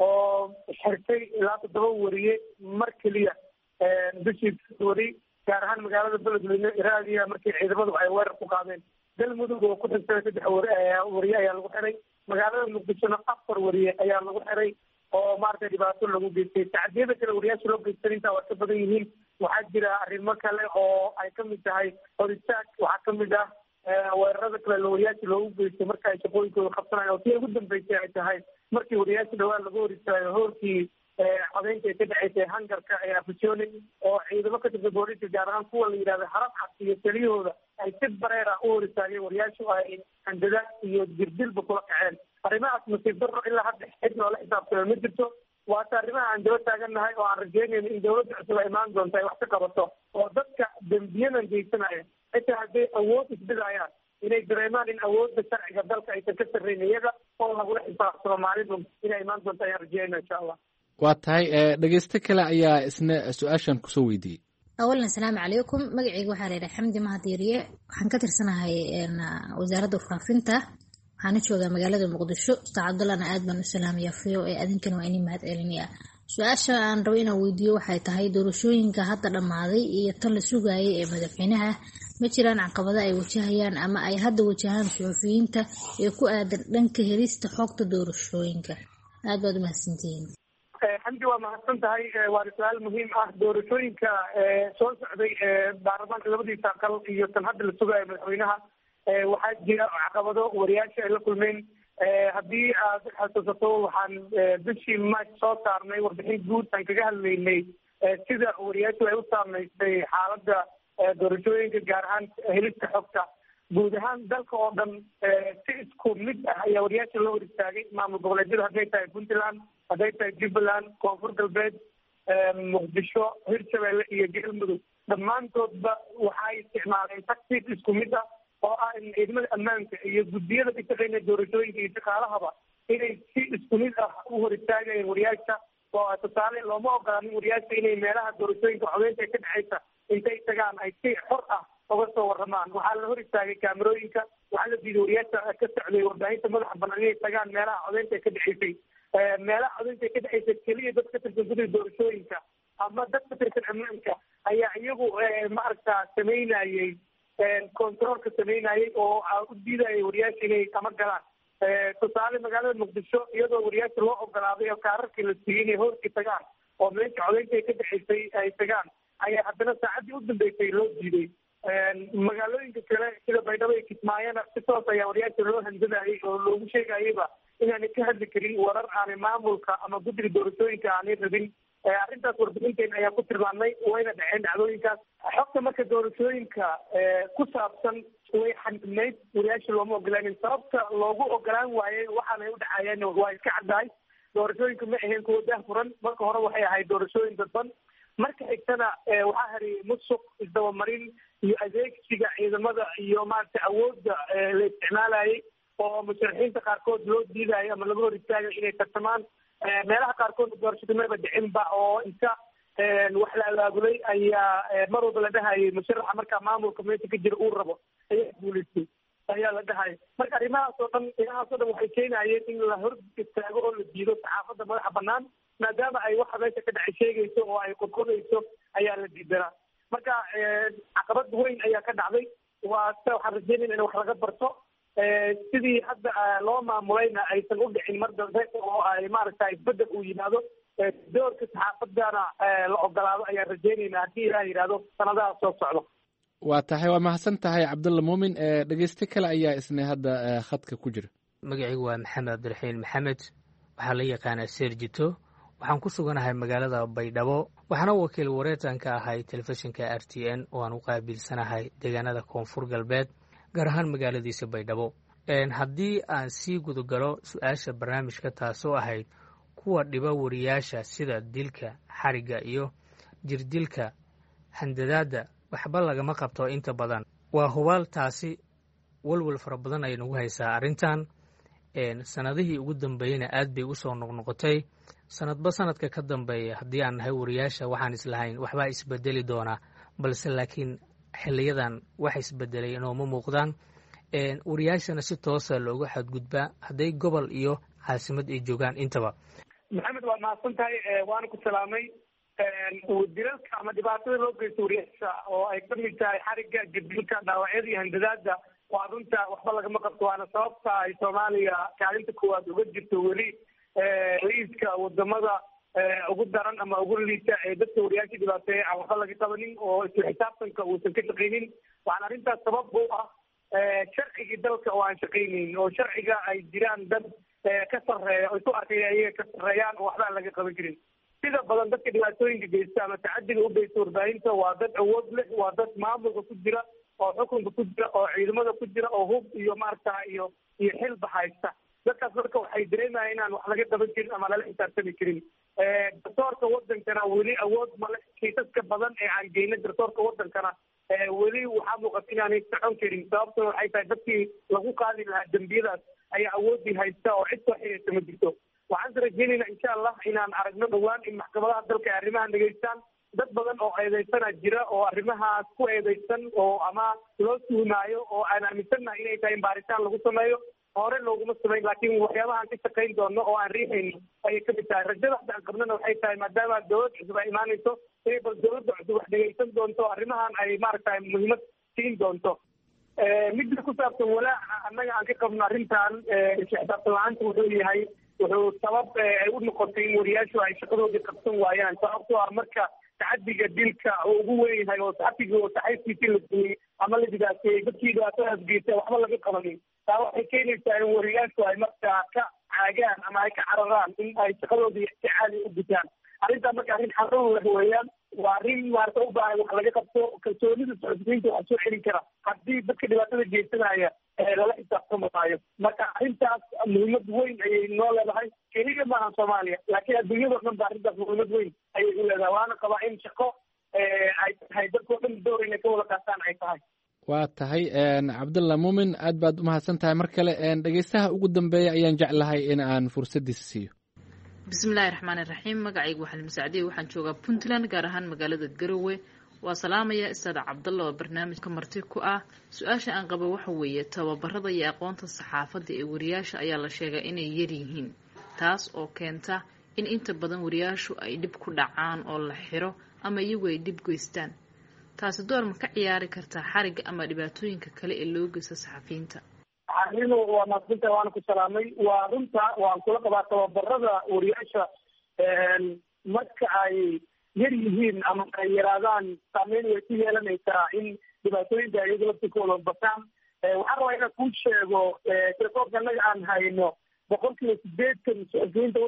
D: oo xirtay ilaa toddoba wariye mar keliya bishii wari gaar ahaan magaalada beledweyne raadiya markii ciidamadu ay weerar ku qaadeen. galmudug oo ku xigtay saddex wariye ayaa lagu xiray. magaalada muqdishona afar wariye ayaa lagu xiray oo maaragtay dhibaato lagu geystay. tacadiyada kale wariyaasha loo geystay intaa waa ka badan yihiin. waxaa jira arrimo kale oo ay kamid tahay horistaag. waxaa kamid ah weerarada kale wariyaasha loogu geystay marka ay shaqooyinkooda qabsanayaan oo tii ugu dambeysay ay tahay markii wariyaasha dhawaan lagu hor istaagay hoorkii codeynta ay ka dhaceysay hangarka ee afisyooni oo ciidamo ka tirsan booliska gaar ahaan kuwa la yidhahda harab cad iyo taliyahooda ay si bareer ah u hor istaageen wariyaashu ay handadaad iyo jirdilba kula kaceen. arrimahaas nasiib darro ilaa hadda cid noola xisaabtama ma jirto. waata arrimaha aan daba taagannahay oo aan rajeynayno in dawladda cusub ay imaan doonto ay wax ka qabato oo dadka dembiyadan geysanaya xitaa hadday awood isbidayaan inay dareemaan in awoodda sharciga dalka aysan ka sarreyn iyaga oo lagula xisaabtamo maalin inay imaan doonto ayaan rajeynayna insha allah.
H: waa tahay dhegeysto kale ayaa isna su-aashan kusoo weydiiyey.
J: awalan asalaamu calaykum. magacayga waxaa laydhaha xamdi mahadiiriye. waxaan ka tirsanahay wasaaradda warfaafinta. waxaana joogaa magaalada muqdisho. ustaad cabdullahna aad baan u salaamaya v o a adinkana waa inii mahad celinaya. su-aasha aan rabo inaan weydiiyo waxay tahay doorashooyinka hadda dhammaaday iyo tan la sugaayay ee madaxweynaha ma jiraan caqabado ay wajahayaan ama ay hadda wajahaan suxufiyiinta ee ku aadan dhanka helista xogta doorashooyinka? aad baad umahadsantihiin.
D: xamdi waa mahadsan tahay. waana su-aal muhiim ah. doorashooyinka soo socday baarlamaanka labadiisa aqal iyo tan hadda la sugaayo madaxweynaha waxaa jira caqabado wariyaasha ay la kulmeen. haddii aad xasuusato waxaan bishii march soo saarnay warbixin guud aan kaga hadlaynay sida wariyaashu ay u saameysay xaaladda doorashooyinka gaar ahaan helista xogta. guud ahaan dalka oo dhan si isku mid ah ayaa wariyaasha loo hor istaagay. maamul goboleedyada hadday tahay puntland, hadday tahay jubbaland, koonfur galbeed, muqdisho, hirshabelle iyo galmudug dhammaantoodba waxay isticmaaleen tactic isku mid ah oo ah in ciidamada ammaanka iyo guddiyada ka shaqeynaya doorashooyinka iyo shaqaalahaba inay si isku mid ah u hor istaagayeen wariyaasha. oo tusaale looma ogolaanin wariyaasha inay meelaha doorashooyinka codeynta ka dhexeysa intay tagaan ay si xor ah uga soo waramaan. waxaa la hor istaagay kaamerooyinka. waxaa la diiday wariyaasha ka socday warbaahinta madaxa banaan inay tagaan meelaha codeynta ka dhexeysay. meelaha codeynta ka dhexeysa keliya dad ka tirsan guddiga doorashooyinka ama dad ka tirsan ammaanka ayaa iyagu maaragta sameynayay controolka sameynayay oo u diidayay wariyaasha inay kama galaan. tusaale magaalada muqdisho iyadoo wariyaasha loo ogolaaday oo kaararkii la siiyey inay hoorkii tagaan oo meesha codeynta ka dhexeysay ay tagaan ayaa haddana saacaddii u dambeysay loo diiday. magaalooyinka kale sida ku sheegayaba inaanay ka hadli karin warar aanay maamulka ama guddiga doorashooyinka aanay rabin. arrintaas warbixinteena ayaa ku tilmaamnay wayna dhaceen dhacdooyinkaas. xogta marka doorashooyinka ku saabsan way xanibnayd, wariyaasha looma ogolaanin. sababta loogu ogolaan waayey waxaanay u dhacayeen waa iska caddahay. doorashooyinka ma ahayn kuwa daahfuran. marka hore waxay ahayd doorashooyin dadban. marka xigtana waxaa hariyay musuq, isdabamarin iyo adeegsiga ciidamada iyo maaragtay awoodda la isticmaalayay oo musharaxiinta qaarkood loo diidayo ama laga hor istaagayo inay tartamaan. meelaha qaarkood doorashada maba dhicinba oo inta wax la abaabulay ayaa mar walba la dhahayay musharaxa markaa maamulka meesha ka jira uu rabo ayaa guulaystay ayaa la dhahaya. marka arrimahaas oo dhan arrimahaas oo dhan waxay keenayeen in la hor istaago oo la diido saxaafadda madaxa banaan, maadaama ay waxa meesha ka dhacay sheegayso oo ay qodqodayso ayaa la diidanaa. marka caqabad weyn ayaa ka dhacday. waa sida waxaan rajeynayna in wax laga barto sidii hadda loo maamulayna aysan u dhicin mar dambe oo ay maaragta isbedel uu yimaado. doorka saxaafadana la ogolaado ayaan rajeynaynaa haddii ilaah yidhaahdo sanadaha soo socdo.
H: waa tahay waa mahadsan tahay cabdulla muumin. dhegeyste kale ayaa isna hadda khadka ku jira.
K: magacaygu waa maxamed cabdiraxiin maxamed, waxaa la yaqaanaa seerjito. waxaan ku suganahay magaalada baydhabo, waxaana wakiil wareetan ka ahay telefishinka r t n oo aan u qaabilsanahay deegaanada koonfur galbeed, gaar ahaan magaaladiisa baydhabo. haddii aan sii gudagalo su-aasha barnaamijka taasoo ahayd kuwa dhiba wariyaasha sida dilka, xarigga iyo jirdilka, handadaadda, waxba lagama qabto inta badan. waa hubaal taasi walwal fara badan ay nagu haysaa arrintan. sanadihii ugu dambeeyeyna aad bay usoo noqnoqotay. sanadba sanadka ka dambeeya haddii aan nahay wariyaasha waxaan islahayn waxbaa isbedeli doonaa, balse laakiin xiliyadan wax isbedelay inooma muuqdaan. wariyaashana si toosa looga xadgudbaa hadday gobol iyo caasimad ay joogaan intaba.
D: maxamed waa mahadsan tahay, waana ku salaamay. dilalka ama dhibaatada loo geysto wariyaasha oo ay ka mid tahay xarigga, jirdilka, dhaawacyada iyo handadaada waa runta waxba lagama qabto. waana sababta ay soomaaliya kaalinta koowaad uga jirto weli liiska wadamada ugu daran ama ugu liita ee dadka wariyaasha dhibaateeya aan waxba laga qabanin oo isla xisaabtanka uusan ka shaqaynin. waxaana arrintaas sabab u ah sharcigii dalka oo aan shaqaynayn, oo sharciga ay jiraan dad ka sarreeya oo ku arkaya iyaga ka sarreeyaan oo waxba aan laga qaban karin. sida badan dadka dhibaatooyinka geysta ama tacadiga u geysta warbaahinta waa dad awood leh, waa dad maamulka ku jira oo xukunka ku jira oo ciidamada ku jira oo hub iyo maaragta iyo iyo xilba haysta. dadkaas marka waxay dareemayaan inaan wax laga qaban karin ama lala xisaabtami karin. garsoorka wadankana weli awood male. kiisaska badan ee aan geyna garsoorka wadankana weli waxaa muuqata inaanay socon karin. sababtuna waxay tahay dadkii lagu qaadi lahaa dembiyadaas ayaa awoodii haysta oo cid soo xiriirta ma jirto. waxaan is rajeynaynaa insha allah inaan aragno dhowaan in maxkamadaha dalka ay arrimahan dhegeystaan. dad badan oo eedeysana jira oo arrimahaas ku eedeysan oo ama loo tuhmaayo oo aan aaminsannahay inay tahay in baaritaan lagu sameeyo. hore looguma samayn, laakiin waxyaabahaan ka shaqayn doono oo aan riixayno ayay kamid tahay. rajada hadda aan qabnana waxay tahay maadaama dowlad cusub ay imaanayso inay bal dowladda cusub wax dhegeysan doonto, arrimahan ay maaragtay muhiimad siin doonto. midda ku saabsan walaaca annaga aan ka qabno arrintan isla xisaabtan la-aanta wuxuu yahay wuxuu sabab ay u noqotay in wariyaashu ay shaqadoodii qabsan waayaan. sababtoo ah marka tacadiga dilka oo ugu weyn yahay oo saxafigii oo saxayskiisii la duuyey ama la dhibaateeyey dadkii dhibaatadaas geystay waxba laga qabanin, taa waxay keenaysaa in wariyaashu ay markaa ka caagaan ama ay ka cararaan in ay shaqadoodii si caadi u gutaan. arrintaa marka arrin xarun leh weeyaan. waa arrin maarata u baahan wax laga qabto. kalsoonida socodsiinta waxaa soo celin kara haddii dadka dhibaatada geysanaya lala xisaabtamaayo. marka arrintaas muhiimad weyn ayay noo leedahay. keliya maaha soomaaliya, laakiin adduunyadao dhan ba arrintaas muhiimad weyn ayay u leedahay. waana qabaa in shaqo ay tahay dadkao dhan door inay ka wada qaataan ay tahay.
H: waa tahay cabdulla muumin, aad baad umahadsan tahay. mar kale dhegeystaha ugu dambeeya ayaan jeclahay in aan fursadiisa siiyo.
L: bismillahi raxmaani raxiim. magacaygu waxaa masacdiye, waxaan joogaa puntland, gaar ahaan magaalada garowe. waa salaamaya istaada cabdalla oo barnaamijka marti ku ah. su-aasha aan qabo waxa weeye tababarada iyo aqoonta saxaafadda ee wariyaasha ayaa la sheegaa inay yar yihiin, taas oo keenta in inta badan wariyaashu ay dhib ku dhacaan oo la xiro ama iyagu ay dhib geystaan. taasi door ma ka ciyaari kartaa xarigga ama dhibaatooyinka kale ee loo geysta saxafiyiinta?
D: arrimo waa maadsinta, waana ku salaamay. waa runta waan kula qabaa tababarada wariyaasha marka ay yar yihiin ama ay yaraadaan saameyn way ku yeelanaysaa in dhibaatooyinka iyaga laftikooda bataan. waxaan rabaa inaan kuu sheego telefoonka annaga aan hayno boqolkiiba sideetan suxufiyiinta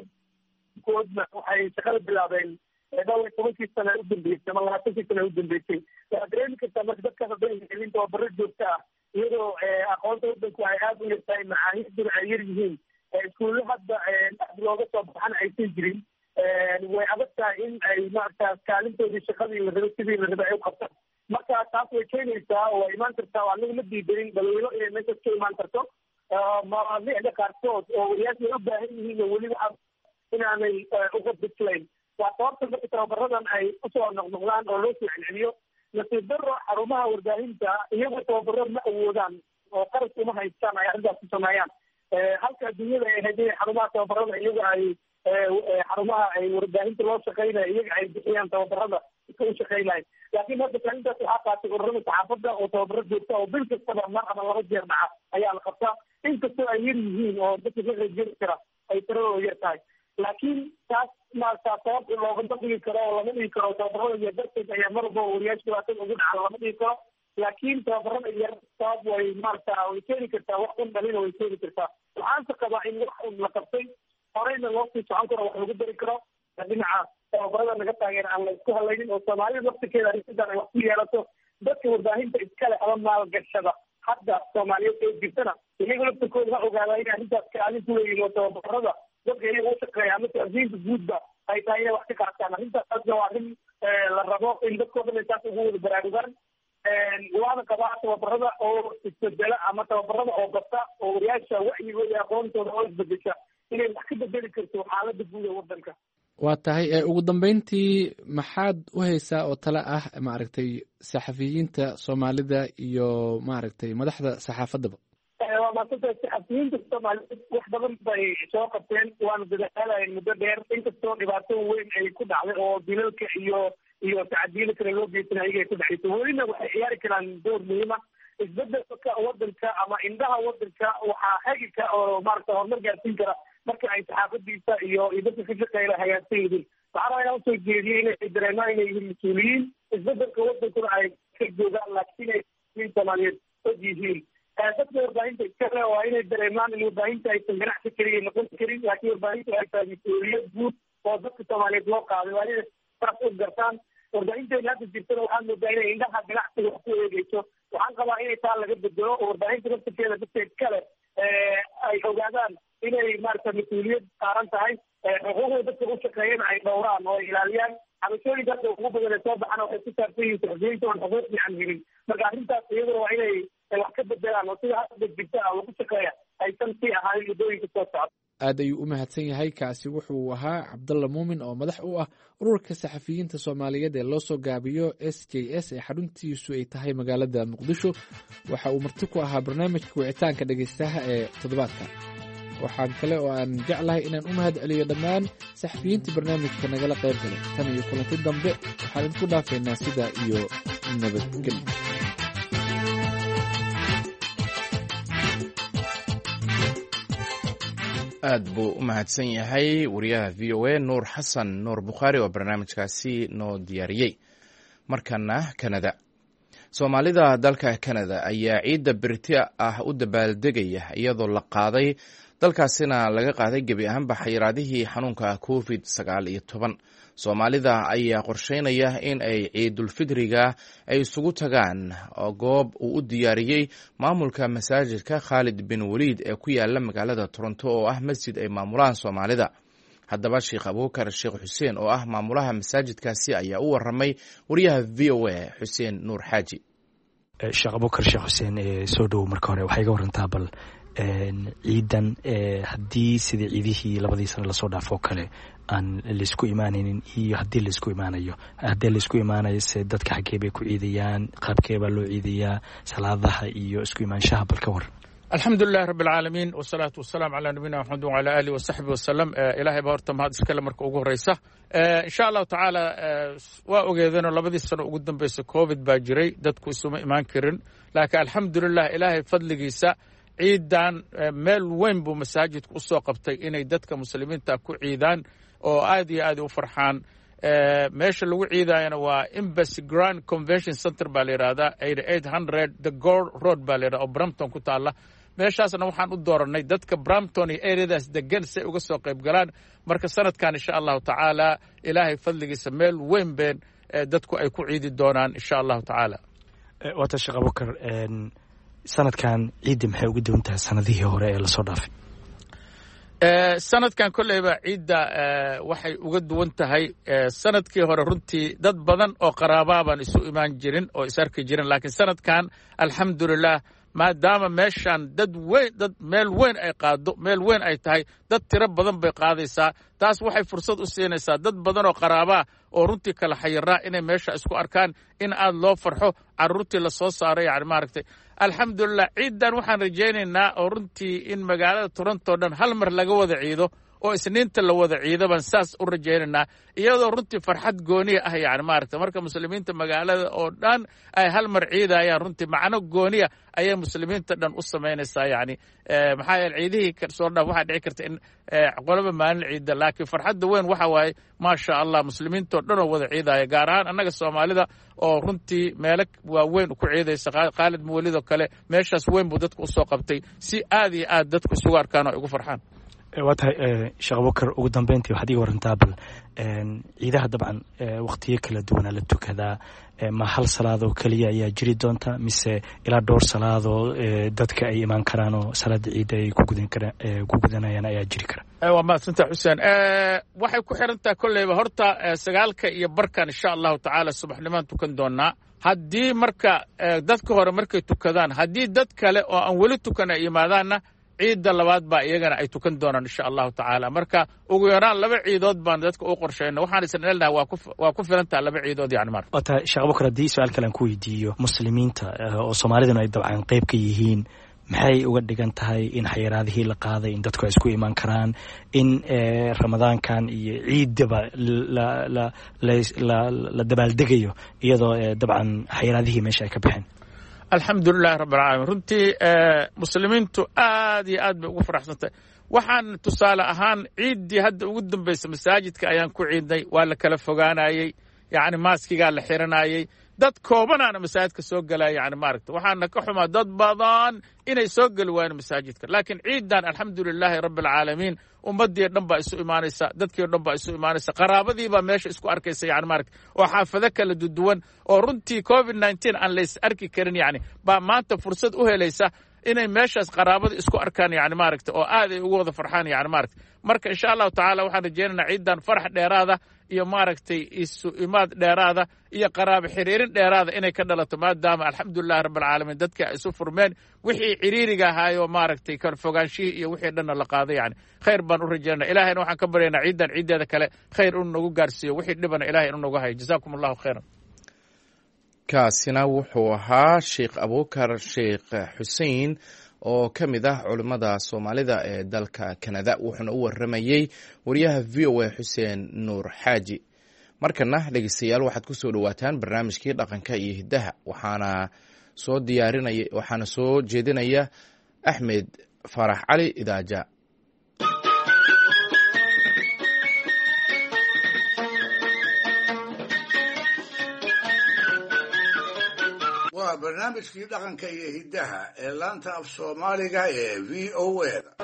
D: koodna waxay shaqada bilaabeen dhowr iyo tobankii sana u dambeysay ama labaatankii sana u dambeysay waxaad dareemi kartaa marka dadkaas hadday helin tababaro joogto ah iyadoo aqoonta wadanku ay aada u yartahay macaahiduna ay yar yihiin iskuulle hadda aad looga soo baxana aysan jirin way adag tahay in ay maaragta kaalintoodii shaqadii la rabo sidii la rabo ay u qabtaan marka taas way keenaysaa oo way imaan kartaa oo anaga ma diidanin balweylo inay meeshaas ka imaan karto mawaadiicda qaarkood oo wariyaasha ay u baahan yihiin oo weli waxaa inaanay uga bislayn waa sababta marka tababaradan ay usoo noqnoqdaan oo loo soo celceliyo nasiib daro xarumaha warbaahinta iyagoo tababaro ma awoodaan oo qaras uma haystaan ay arrintaas ku sameeyaan halka adduunyada ay ahayd inay xarumaha tababarada iyaga ay xarumaha ay warbaahinta loo shaqeynaya iyaga ay bixiyaan tababarada iska u shaqeynahay laakiin hadda kaalintaas waxaa qaatay ururada saxaafadda oo tababaro joogta oo bil kastaba mar ama laba jeer dhaca ayaa la qabtaa inkastoo ay yar yihiin oo dadka ka qeybgeli kara ay tiradoo yar tahay laakiin taas maarata sabab loogama dhigi karo oo lama dhigi karo tababarada iyo darteed ayaa marwalba wariyaasha dhibaatada ugu dhaca lama dhigi karo laakiin tababarada yar sabab way maarata way keeni kartaa wax un dhalina way keeni kartaa waxaanse qabaa in wax un la qabtay horeyna loo sii socon karo wax lagu dari karo dhinaca tababarada naga taageer aan la isku halaynin oo soomaalida laftirkeeda arrintan ay wax ku yeelato dadka warbaahinta iskale ama maalgashada hadda soomaaliyeed ee jirtana iyaga laftirkooda ha ogaadaa inay arrintaas kaalin ku leeyihin oo tababarada dadka iyaga u shaqeeya ama taasiinta guudba ay tahay inay wax ka qaataan arrintaasna waa arrin la rabo in dadkoo dhan ay taas ugu wada baraarugaan waana qabaa tababarada oo isbedela ama tababarada oo bata oo wariyaasha wacyigooda aqoontooda oo isbedesha inay wax ka bedeli karto xaalada guud ee wadanka
H: waa tahay ugu dambeyntii maxaad u haysaa oo tale ah maaragtay saxafiyiinta soomaalida iyo maaragtay madaxda saxaafaddaba
D: waa maasanta saxafiyiinta soomaaliyeed wax badan bay soo qabteen waana dadaalayeen muddo dheer inkastoo dhibaato weyn ay ku dhacday oo dilalka iyo iyo tacadiila kale loo geysanay ayaga ay ku dhacayso welina waxay ciyaari karaan door muhiima isbedelka wadanka ama indhaha wadanka waxaa hagi ka oo maaragta horumar gaarsiin kara marka ay saxaafadiisa iyo iyo dadka ka shaqeeya hagaagsan yihiin waxaa rabaa inaan usoo jeediyey inay dareemaan inay yihiin mas-uuliyiin isbedelka wadankuna ay ka joogaan laakiin ay soomaaliyeed og yihiin dadka warbaahinta iskale waa inay dareemaan in warbaahinta aysan ganacsi keliya noqon karin laakiin warbaahinta ay tahay mas-uuliyad guud oo dadka soomaaliyeed loo qaaday waa inay saas u gartaan warbaahinteena hadda jirtana waxaa moodaa inay indhaha ganacsiga wax ku eegeyso waxaan qabaa inay taa laga bedelo oo warbaahinta laftirkeeda dadka iskale ay ogaadaan inay maarata mas-uuliyad saaran tahay xuquuqda dadka u shaqeeyana ay dhowraan oo ay ilaaliyaan cabashooyinka hadda ugu badan ee soo baxana waxay ku saabsan yihiin saxufiyiinta oon xuquuq fiican helin marka arrintaas iyaduna waa inay wax ka bedelaan oo sida hadda jirta ah lagu shaqeeya aysan sii ahaanin muddooyinka soo socda
H: aad ayuu u mahadsan yahay kaasi wuxuu ahaa cabdalla muumin oo madax u ah ururka saxafiyiinta soomaaliyeed ee loo soo gaabiyo s j s ee xaruntiisu ay tahay magaalada muqdisho waxa uu marti ku ahaa barnaamijka wicitaanka dhegaystaha ee toddobaadka waxaan kale oo aan jeclahay inaan u mahad celiyo dhammaan saxafiyiintii barnaamijka nagala qayb galay tan iyo kulanti dambe waxaan idinku dhaafaynaa sidaa iyo nabadgelyo
B: aad buu u mahadsan yahay wariyaha v o a nuur xasan nuur bukhaari oo barnaamijkaasi noo diyaariyey markana kanada soomaalida dalka kanada ayaa ciidda beriti ah u dabaaldegaya iyadoo la qaaday dalkaasina laga qaaday gebi ahaanba xayiraadihii xanuunka covid sagaal iyo toban soomaalida ayaa qorsheynaya in ay ciidulfidriga ay isugu tagaan goob uu u diyaariyey maamulka masaajidka khaalid bin waliid ee ku yaala magaalada toronto oo ah masjid ay maamulaan soomaalida haddaba sheekh abuukar sheekh xuseen oo ah maamulaha masaajidkaasi ayaa u waramay wariyaha v o a xuseen nuur xaaji
M: sheekh abuukar sheekh xuseen soo dhowow marka hore waxay ga warantaa bal ciidan haddii sidii ciidihii labadii sano lasoo dhaafoo kale aan laisku imaanaynin iyo haddii laisku imaanayo haddii laisku imaanayo se dadka xaggee bay ku ciidayaan qaabkee baa loo ciidayaa salaadaha iyo isku imaanshaha bal ka waran
N: alxamdu lilahi rabi alcaalamiin wasalaatu wasalaamu calaa nabiyina maxamed wacalaa aalihi wasaxbi wasalam ilaahay baa horta mahad iskale marka ugu horeysa insha allahu tacaala waa ogeedeenoo labadii sano ugu dambeysa covid baa jiray dadku isuma imaan karin laakiin alxamdulilah ilaahay fadligiisa ciidan meel weyn buu masaajidku usoo qabtay inay dadka muslimiinta ku ciidaan oo aad iyo aad u farxaan meesha lagu ciidayana waa Embassy Grand Convention Center baa la yidhaahdaa eighty-eight hundred the Gore Road baa la yidhahdaa oo Brampton ku taalla meeshaasna waxaan u dooranay dadka Brampton iyo areadaas degan si ay uga soo qayb galaan marka sanadkan insha allahu tacaala ilaahay fadligiisa meel weyn been dadku ay ku ciidi doonaan insha allahu tacaala
M: waata Sheekh Abubakar sanadkan ciidda maxay uga duwan tahay sanadihii hore ee lasoo dhaafay
N: sanadkan kolleyba ciidda waxay uga duwan tahay sanadkii hore runtii dad badan oo qaraabaa baan isu imaan jirin oo is arki jirin laakiin sanadkan alxamdulilah maadaama meeshaan dad weyn dad meel weyn ay qaado meel weyn ay tahay dad tiro badan bay qaadaysaa taas waxay fursad u siinaysaa dad badan oo qaraabaa oo runtii kala xayiraa inay meesha isku arkaan in aad loo farxo carruurtii la soo saaray yani maaragtay alxamdulilah ciiddan waxaan rajaynaynaa oo runtii in magaalada Toronto dhan hal mar laga wada ciido oo isniinta la wada ciido baan saas u rajaynaynaa iyadoo runtii farxad gooniya ah yani maaragtay marka muslimiinta magaalada oo dhan ay hal mar ciidayaan runtii macno gooniya ayay muslimiinta dhan u samaynaysaa yani maxaa yeelay ciidihii soo dhaaf waxaa dhici karta in qoloba maalin ciida laakiin farxadda weyn waxa waaye maasha allah muslimiintoo dhan oo wada ciidaya gaar ahaan annaga soomaalida oo runtii meelo waaweyn ku ciidaysa khaalid mawlidoo kale meeshaas weyn buu dadku usoo qabtay si aad iyo aad dadku isugu arkaan oo ay ugu farxaan
M: waa tahay Sheekh Abubakar ugu dambeyntii waxaad iga warantaa bal ciidaha dabcan waqtiyo kala duwanaa la tukadaa ma hal salaad oo keliya ayaa jiri doonta mise ilaa dhowr salaad oo dadka ay imaan karaan oo salaada ciidda ay ku gudan karaan ku gudanayaan ayaa jiri kara
N: waa mahadsantahay xuseen waxay ku xiran tahay kolleyba horta sagaalka iyo barkan insha allahu tacaala subaxnimaan tukan doonaa haddii marka dadka hore markay tukadaan haddii dad kale oo aan weli tukan ay yimaadaanna ciidda labaad baa iyagana ay tukan doonaan insha allahu tacaala marka ugu yaraan laba ciidood baan dadka u qorshayna waxaan isna leedahay waa ku waa ku filan tahay laba ciidood yani mar
M: wata Sheekh Abubakar haddii su'aal kale aan ku weydiiyo muslimiinta oo Soomaaliduna ay dabcan qayb ka yihiin maxay uga dhigan tahay in xayiraadihii la qaaday in dadku ay isku imaan karaan in ramadaankan iyo ciidaba la la la la dabaaldegayo iyadoo dabcan xayiraadihii meesha ay ka baxeen
N: alxamdulilahi rabbil caalamiin runtii muslimiintu aad iyo aad bay ugu faraxsantahay waxaan tusaale ahaan ciiddii hadda ugu dambaysa masaajidka ayaan ku ciidnay waa la kala fogaanayey yacni maaskigaa la xiranayey dad koobanaana masaajidka soo galaya yani maaragta waxaana ka xumaa dad badan inay soo geli waayeen masaajidka laakiin ciiddan alxamdulilaahi rabbil caalamiin ummadii dhan baa isu imaanaysa dadkii dhan baa isu imaanaysa qaraabadii baa meesha isku arkaysa yani maaragta oo xaafado kala duwan oo runtii covid nineteen aan lays arki karin yani baa maanta fursad u helaysa inay meeshaas qaraabada isku arkaan yani maaragta oo aad ay ugu wada farxaan yani maaragta marka insha allahu tacaala waxaan rajaynaynaa ciiddan farax dheeraada iyo maaragtay isu imaad dheeraada iyo qaraabo xiriirin dheeraada inay ka dhalato maadaama alxamdulilahi rabbil caalamiin dadka ay isu furmeen wixii ciriiriga ahaayo maaragtay kala fogaanshihii iyo wixii dhanna la qaaday yani khayr baan u rajaynaa ilaahayna waxaan ka baryaynaa ciiddan ciiddeeda kale khayr inuu nagu gaarsiiyo wixii dhibana ilahay inuu nagu hayo jazaakum allahu khayran
B: kaasina wuxuu ahaa sheekh abubakar sheekh xuseen oo ka mid ah culimmada soomaalida ee dalka kanada wuxuuna u waramayey wariyaha v o a xuseen nuur xaaji markana dhegeystayaal waxaad ku soo dhowaataan barnaamijkii dhaqanka iyo hiddaha waxaana soo diyaarinaya waxaana soo jeedinaya axmed farax cali idaaja
E: waa barnaamijkii dhaqanka iyo hiddaha ee laanta af soomaaliga ee v o a da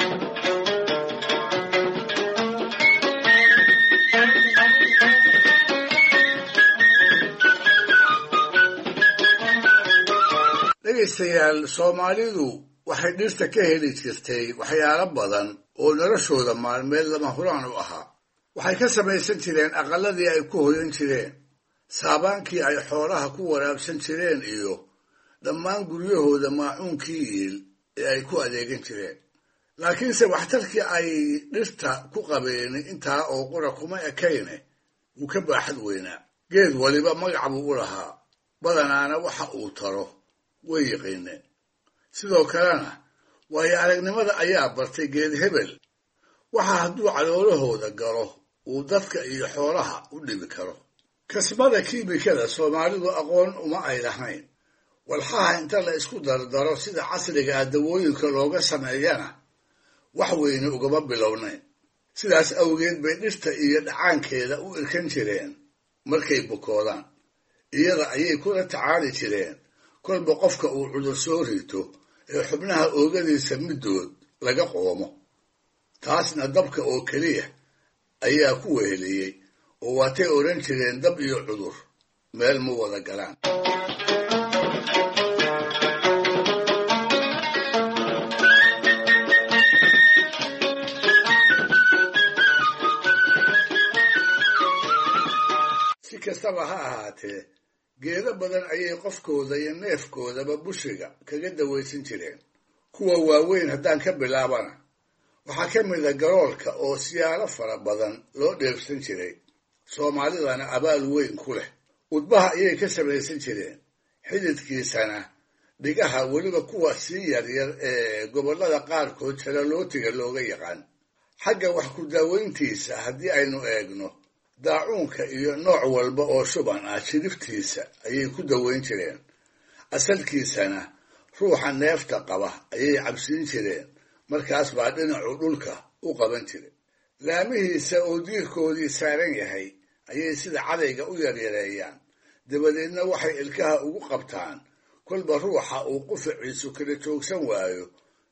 E: dhegaystayaal soomaalidu waxay dhirta ka heli jirtay waxyaalo badan oo noloshooda maalmeed lama huraan u ahaa waxay ka samaysan jireen aqalladii ay ku hoyan jireen saabaankii ay xoolaha ku waraabsan jireen iyo dhammaan guryahooda maacuunkii iil ee ay ku adeegan jireen laakiinse waxtarkii ay dhirta ku qabeen intaa oo qura kuma ekayne wuu ka baaxad weynaa geed waliba magac buu u lahaa badanaana waxa uu taro way yiqiineen sidoo kalena waayo aragnimada ayaa bartay geed hebel waxa hadduu caloolahooda galo uu dadka iyo xoolaha u dhibi karo kasbada kiimikada soomaalidu aqoon uma ay lahayn walxaha inta la isku dardaro sida casriga ah dawooyinka looga sameeyana wax weyne ugama bilownayn sidaas awgeed bay dhirta iyo dhacaankeeda u irkan jireen markay bukoodaan. iyada ayay kula tacaali jireen kolba qofka uu cudur soo rito ee xubnaha oogadiisa middood laga qoomo. taasna dabka oo keliya ayaa ku weheliyey oo waatay odhan jireen dab iyo cudur meel ma wada galaan. si kastaba ha ahaatee geedo badan ayay qofkooda iyo neefkoodaba bushiga kaga dawaysan jireen. kuwa waaweyn haddaan ka bilaabana waxaa ka mida garoolka oo siyaalo fara badan loo dheefsan jiray, soomaalidana abaal weyn ku leh. udbaha ayay ka samaysan jireen, xididkiisana dhigaha weliba kuwa sii yaryar ee gobollada qaarkood jalalootiga looga yaqaan. xagga wax ku daaweyntiisa haddii aynu eegno, daacuunka iyo nooc walba oo shuban ah shiriftiisa ayay ku daweyn jireen. asalkiisana ruuxa neefta qaba ayay cabsiin jireen, markaas baa dhinacu dhulka u qaban jiray. laamihiisa oo diirkoodii saaran yahay ayay sida cadayga u yaryareeyaan, dabadeedna waxay ilkaha ugu qabtaan kolba ruuxa uu qufaciisu kala joogsan waayo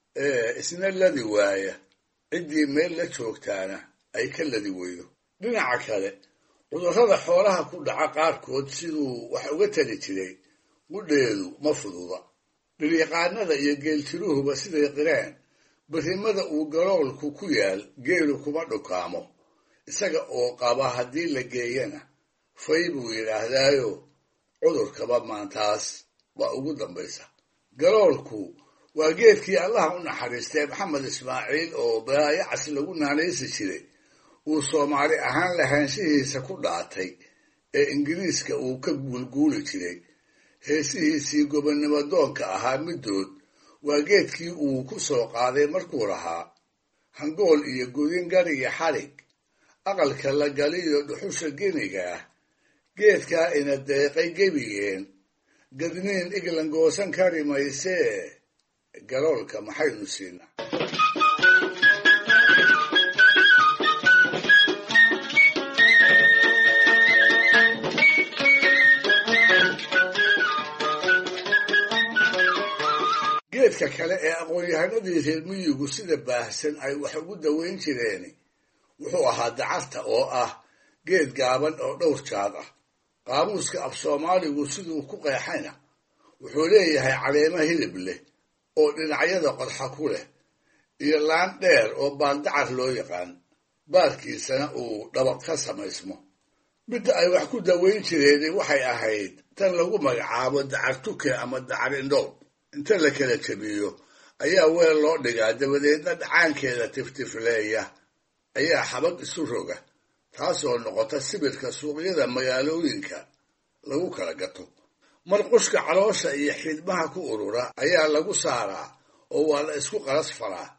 E: ee isna ladi waaya, ciddii meel la joogtaana ay ka ladi weydo. dhinaca kale, cudurrada xoolaha ku dhaca qaarkood siduu wax uga tali jiray qudheedu ma fududa. dhiryaqaanada iyo geeltiruhuba siday qireen, barrimada uu garoolku ku yaal geelu kuma dhukaamo, isaga oo qaba haddii la geeyana fay buu yidhaahdaayo cudurkaba maantaas waa ugu dambaysa. garoolku waa geedkii allaha u naxariistay maxamed ismaaciil oo baayacas lagu naanaysi jiray uu soomaali ahaan lahaanshihiisa ku dhaatay ee ingiriiska uu ka guulguuli jiray. heesihiisii gobonnimo doonka ahaa middood waa geedkii uu ku soo qaaday markuu lahaa hangool iyo godin gar iyo xarig, aqalka la galiyo dhuxusha geniga ah, geedkaa ina deeqay gebigeen, gadniin iglan goosan kari maysee galoolka maxaynu siinaa. geedka kale ee aqoon-yahanadii reer miyigu sida baahsan ay wax ugu daweyn jireeni wuxuu ahaa dacarta, oo ah geed gaaban oo dhowr jaad ah. qaamuuska af soomaaligu siduu ku qeexayna wuxuu leeyahay caleemo hilib leh oo dhinacyada qodxa ku leh iyo laan dheer oo baaldacar loo yaqaan, baarkiisana uu dhabaq ka samaysmo. midda ay wax ku daweyn jireeni waxay ahayd tan lagu magacaabo dacar tuke ama dacar indhoob. inta la kala jabiyo ayaa weel loo dhigaa, dabadeedna dhacaankeeda tiftifleeya ayaa xabad isu roga, taasoo noqota sibirka suuqyada magaalooyinka lagu kala gato. mar qushka caloosha iyo xidhmaha ku urura ayaa lagu saaraa oo waa la isku qalas faraa.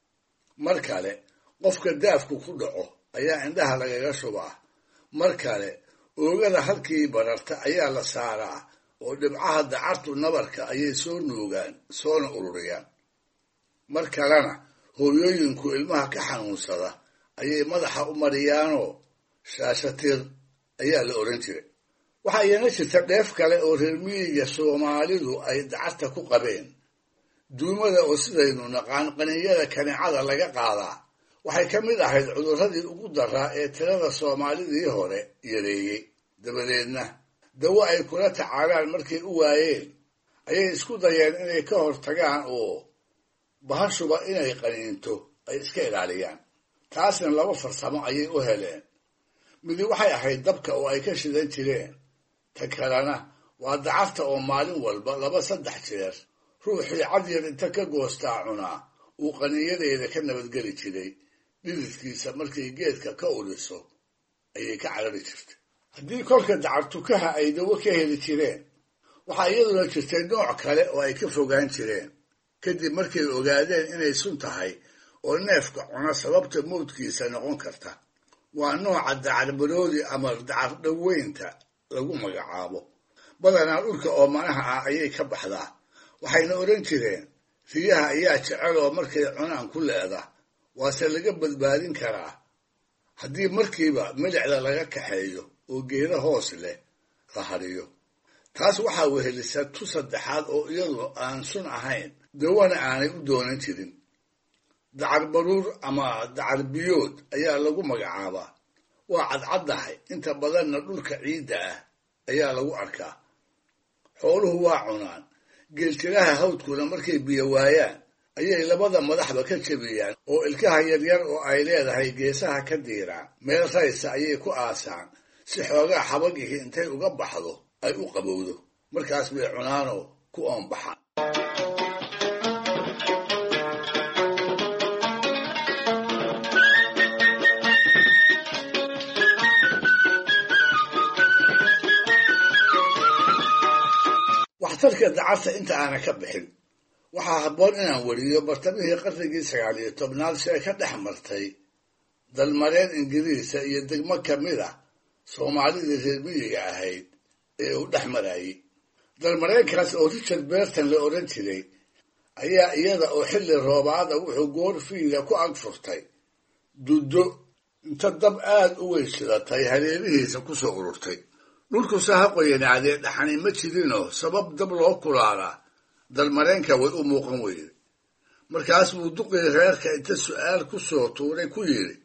E: mar kale qofka daafku ku dhaco ayaa indhaha lagaga shubaa. mar kale oogada halkii bararta ayaa la saaraa oo dhibcaha dacartu nabarka ayay soo nuugaan soona ururiyaan. mar kalena hooyooyinku ilmaha ka xanuunsada ayay madaxa u mariyaanoo shaashatir ayaa la odhan jiray. waxaa iyana jirta dheef kale oo reer miyiga soomaalidu ay dacarta ku qabeen. duumada oo sidaynu naqaan qaninyada kaneecada laga qaadaa waxay ka mid ahayd cudurradii ugu daraa ee tirada soomaalidii hore yareeyey. dabadeedna dawo ay kula tacaalaan markay u waayeen ayay isku dayeen inay ka hortagaan oo bahashuba inay qaniinto ay iska ilaaliyaan. taasna laba farsamo ayay u heleen. midi waxay ahayd dabka oo ay ka shidan jireen, ta kalena waa dacarta oo maalin walba laba saddex jeer ruuxii cadyar inta ka goostaa cunaa uu qaniinyadeeda ka nabadgeli jiray. dhididkiisa markay geedka ka uliso ayay ka carari jirtay. haddii kolka dacartukaha ay dawo ka heli jireen, waxaa iyaduna jirtay nooc kale oo ay ka fogaan jireen kadib markay ogaadeen inay sun tahay oo neefka cuna sababta mawdkiisa noqon karta. waa nooca dacar baroodi ama dacar dhaweynta lagu magacaabo. badanaa dhulka oo manaha ah ayay ka baxdaa, waxayna odhan jireen riyaha ayaa jecel oo markay cunaan ku leeda, waase laga badbaadin karaa haddii markiiba milicda laga kaxeeyo oo geeda hoos leh la hariyo. taas waxaa wehelisa tu saddexaad oo iyadoo aan sun ahayn dawana aanay u doonan jirin. dacar baruur ama dacar biyood ayaa lagu magacaabaa. waa cadcaddahay, inta badanna dhulka ciidda ah ayaa lagu arkaa. xooluhu waa cunaan. geeltiraha hawdkuna markay biyo waayaan ayay labada madaxba ka jebiyaan oo ilkaha yaryar oo ay leedahay geesaha ka diiraan. meel raysa ayay ku aasaan si xoogaa xabagihii intay uga baxdo ay u qabowdo. markaas bay cunaanoo ku oonbaxaan. waxtarka dacarta inta aana ka bixin, waxaa habboon inaan weriyo bartamihii qarnigii sagaal iyo tobnaad si ay ka dhex martay dalmareen ingiriisa iyo degmo ka mid ah soomaalidii reer miyiga ahayd ee uu dhex marayey. dalmareenkaas oo richard berton la odhan jiray ayaa iyada oo xilli roobaada wuxuu goor fiida ku ag furtay duddo inta dab aad u weyn shidatay hareerihiisa ku soo ururtay. dhulkusa ha qoyanaadee dhaxani ma jirinoo sabab dab loo kulaalaa dalmareenka way u muuqan weyde. markaas buu duqii reerka inta su'aal ku soo tuuray ku yidhi,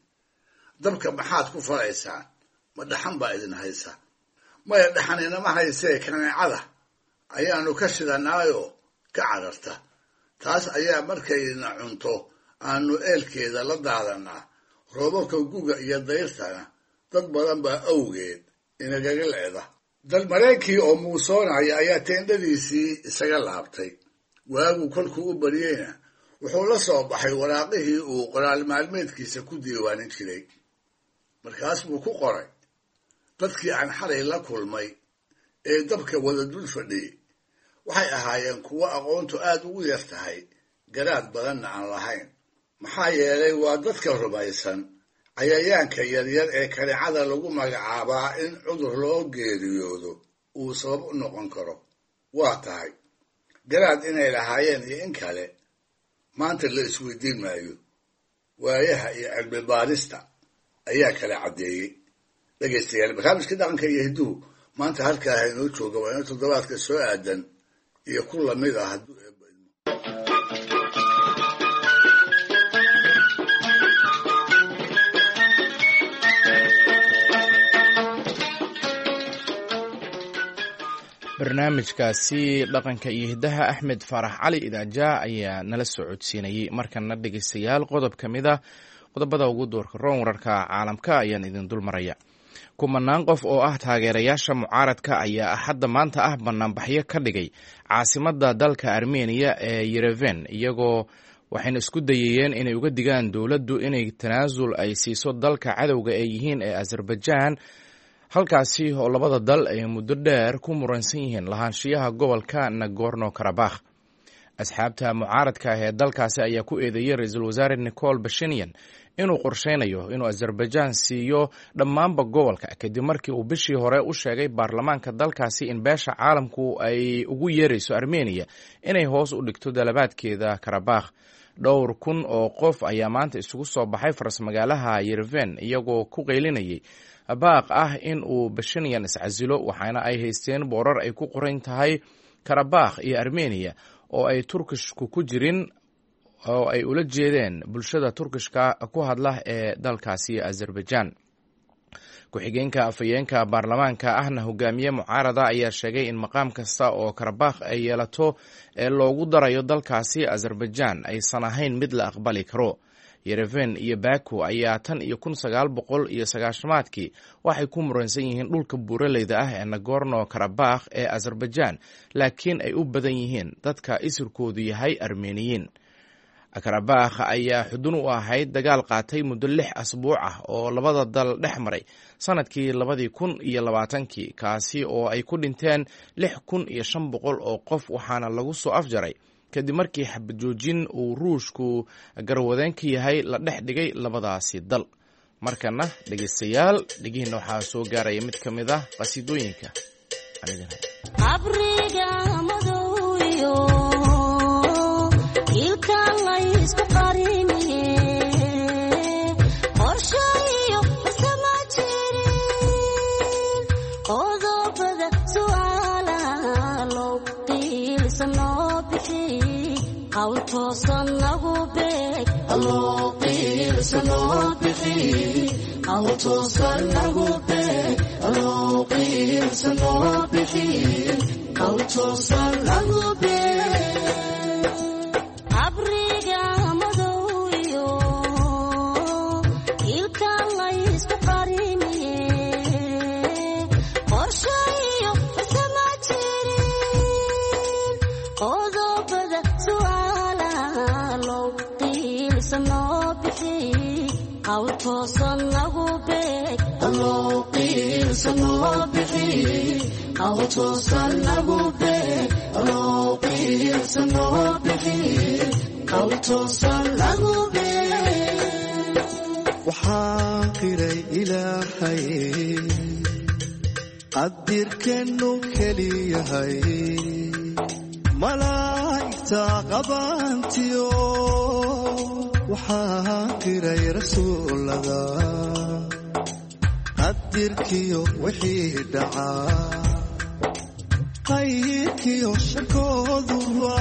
E: dabka maxaad ku falaysaan? ma dhaxan baa idin haysa? maya, dhaxaninama haysee kaneecada ayaannu ka shidanaayoo ka cararta. taas ayaa markayna cunto aannu eelkeeda la daadannaa. roobabka guga iyo dayrtana dad badan baa awgeed inagaga leeda. dalmareenkii oo muusoonaya ayaa teendhadiisii isaga laabtay. waagu kolkuu u baryeyna wuxuu la soo baxay waraaqihii uu qoraal maalmeedkiisa ku diiwaanin jiray. markaas buu ku qoray, dadkii aan xalay la kulmay ee dabka wada dul fadhiyey waxay ahaayeen kuwo aqoontu aad ugu yar tahay, garaad badanna aan lahayn. maxaa yeelay waa dadka rumaysan cayayaanka yaryar ee kaneecada lagu magacaabaa in cudur loo geeriyoodo uu sabab u noqon karo. waa tahay garaad inay lahaayeen iyo in kale maanta la isweydiin maayo. waayaha iyo cilmi baarista ayaa kala caddeeyey. dhegaystayaal, barnaamijka dhaqanka iyo hidduhu maanta halkaa inoo jooga waa ina toddobaadka soo aadan iyo ku lamid ah hadduu
B: barnaamijkaasi dhaqanka iyo hiddaha axmed faarax cali idaaja ayaa nala soo codsiinayey. markana dhegaystayaal, qodob ka mid ah qodobada ugu doorka roon wararka caalamka ayaan idin dul maraya. kumanaan qof oo ah taageerayaasha mucaaradka ayaa axadda maanta ah banaanbaxyo ka dhigay caasimadda dalka armeniya ee yerevan, iyagoo waxayna isku dayayeen inay uga digaan dowladdu inay tanaasul ay siiso dalka cadowga ee yihiin ee azerbaijan, halkaasi oo labada dal ay muddo dheer ku muransan yihiin lahaanshiyaha gobolka nagorno karabakh. asxaabta mucaaradka ah ee dalkaasi ayaa ku eedeeyey ra-iisul wasaare nicol bashinyan inuu qorsheynayo inuu azerbaijan siiyo dhammaanba gobolka kadib markii uu bishii hore u sheegay baarlamaanka dalkaasi in beesha caalamku ay ugu yeerayso armeniya inay hoos u dhigto dalabaadkeeda karabakh. dhowr kun oo qof ayaa maanta isugu soo baxay faras magaalaha yerevan iyagoo ku qaylinayay baaq ah in uu bashinyan iscasilo, waxaana ay haysteen boorar ay ku qoran tahay karabakh iyo armeniya oo ay turkishku ku jirin, oo ay ula jeedeen bulshada turkishka ku hadla ee dalkaasi azerbaijan. ku-xigeenka afhayeenka baarlamaanka ahna hogaamiye mucaarada ayaa sheegay in maqaam kasta oo karabakh ay yeelato ee loogu darayo dalkaasi azerbaijan aysan ahayn mid la aqbali karo. yerevan iyo baku ayaa tan iyo kun sagaal boqol iyo sagaashamaadkii waxay ku muransan yihiin dhulka buuraleyda ah ee nagorno karabakh ee azerbaijan, laakiin ay u badan yihiin dadka isirkoodu yahay armeniyiin. karabakh ayaa xudun u ahayd dagaal qaatay muddo lix asbuuc ah oo labada dal dhex maray sanadkii labadii kun iyo labaatankii, kaasi oo ay ku dhinteen lix kun iyo shan boqol oo qof, waxaana lagu soo afjaray kadib markii xabajoojin uu ruushku garwadeen ka yahay la dhex dhigay labadaasi dal. markana dhegaystayaal, dhegihiina waxaa soo gaaraya mid ka mid ah qasiidooyinka
O: ilka la isku qariniye qorshayo bixi qawltoosan nagu beeg alloo qiilsan noo bixi qawltoosan nagu beeg alloo qiilsan noo bixi qawltoosan nagu beeg abriga madow iyo ilka laysku qariniye qorshayo sama jirin qodobada su'aalaha loo qiilsan noo bixi qawltoosan nagu beeg alloo qiilsan noo bixi qawltoosan nagu beeg alloo qiilsan noo bixi qawltoosan nagu beeg
P: waxaan qiray ilaahay qadirkeennu keliyahay malaa'igta qabaantiyo waxaan qiray rasuulada qadirkiyo wixii dhacaa qayrkiyo shakooduba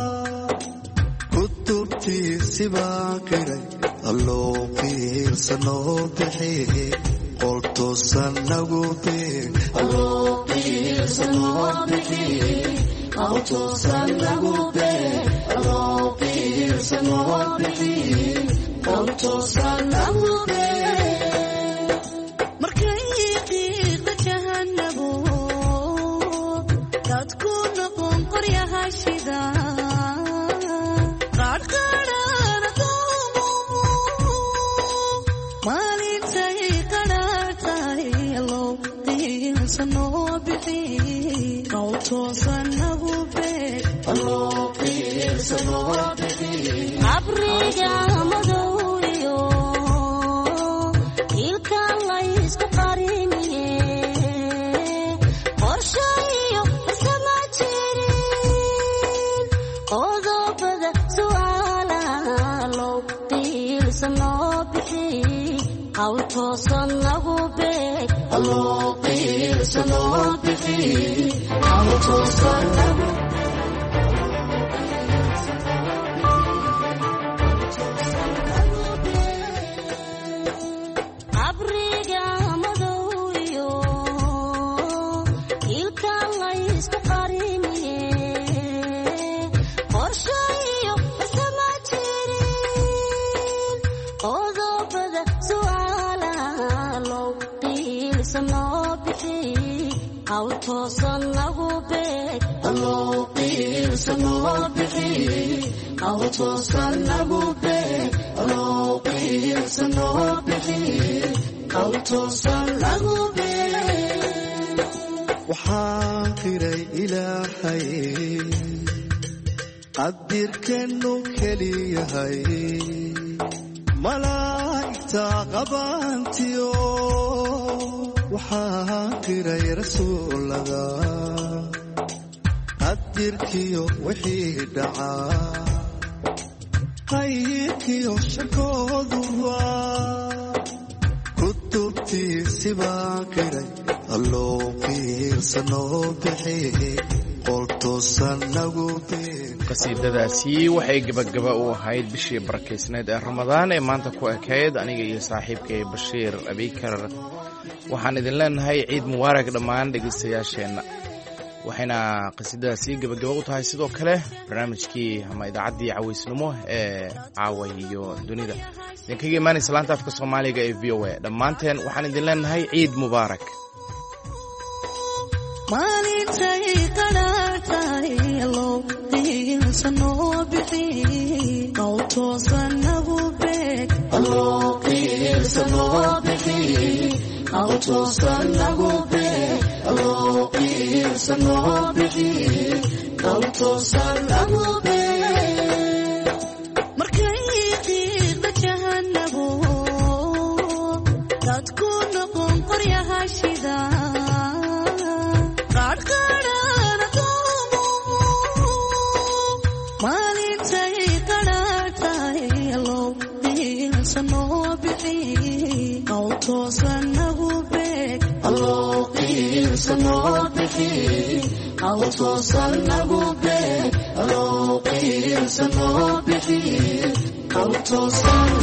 P: kutubtiisi baan qiray alloo qiilsan noo bixi qoltoosan nagu beeg
O: alloo qiilsan noo bixi qawltoosan nagu beeg alloo qiilsan noo bixi qawltoosan nagu beeg markay qiiqda jahannabo dadku noqon qoryaha shida qaadhqaadhana doomo maalintay qadhaatahay alloo qiilsan noo bixi qawltoosan nagu beeg alloo qiilsan noo bixi abriga madow iyo ilka laysku qariniye qorshayo sama jirin qodobada su'aalaha loo qiilsan noo bixi qawltoosan nagu beeg alloo qiilsan noo bixi qawltoosan nagu abriga madow iyo ilka laysku qariniye qorshayo sama jirin qodobada su'aalaha loo qiilsan noo bixi qawltoosan nagu beeg alloo qiilsan noo bixi qawltoosan nagu beeg alloo qiilsan noo bixi qawltoosan nagu beeg
P: waxaan qiray ilaahay qadirkeennu keliyahay malaa'igta qabaantiyo waxaan qiray rasuulada qadirkiyo wixii dhacaa qayrkiyo shakooduba kutubtiisi baan qiray alloo qiilsan noo bixi qoltoosan nagu beeg
B: qasiidadaasi waxay gebagaba u ahayd bishii barakaysneed ee ramadaan ee maanta ku ekayd aniga iyo saaxiibkay bashiir abikar waxaan idin leenahay ciid mubaarak dhammaan dhegaystayaasheenna waxayna qasiidadaasi gebagaba u tahay sidoo kale barnaamijkii ama idaacaddii cawaysnimo ee caawa iyo dunida idinkaga imaanaysa laanta afka soomaaliga ee v o a dhammaanteen waxaan idin leenahay ciid mubaarak
O: maalintay qadhaatahay alloo qiilsan noo bixi qawltoosan nagu beeg alloo qiilsan noo bixi qawltoosan nagu beeg alloo qiilsan noo bixi qawltoosan nagu beeg markay qiiqda jahannabo dadku noqon qoryaha shida qaadhqaadhana doomo maalintay qadhaatahay alloo qiilsan noo bixi qawltoosan nagu beeg alloo qiilsan noo bixi qawltoosan nagu beeg alloo awtoosan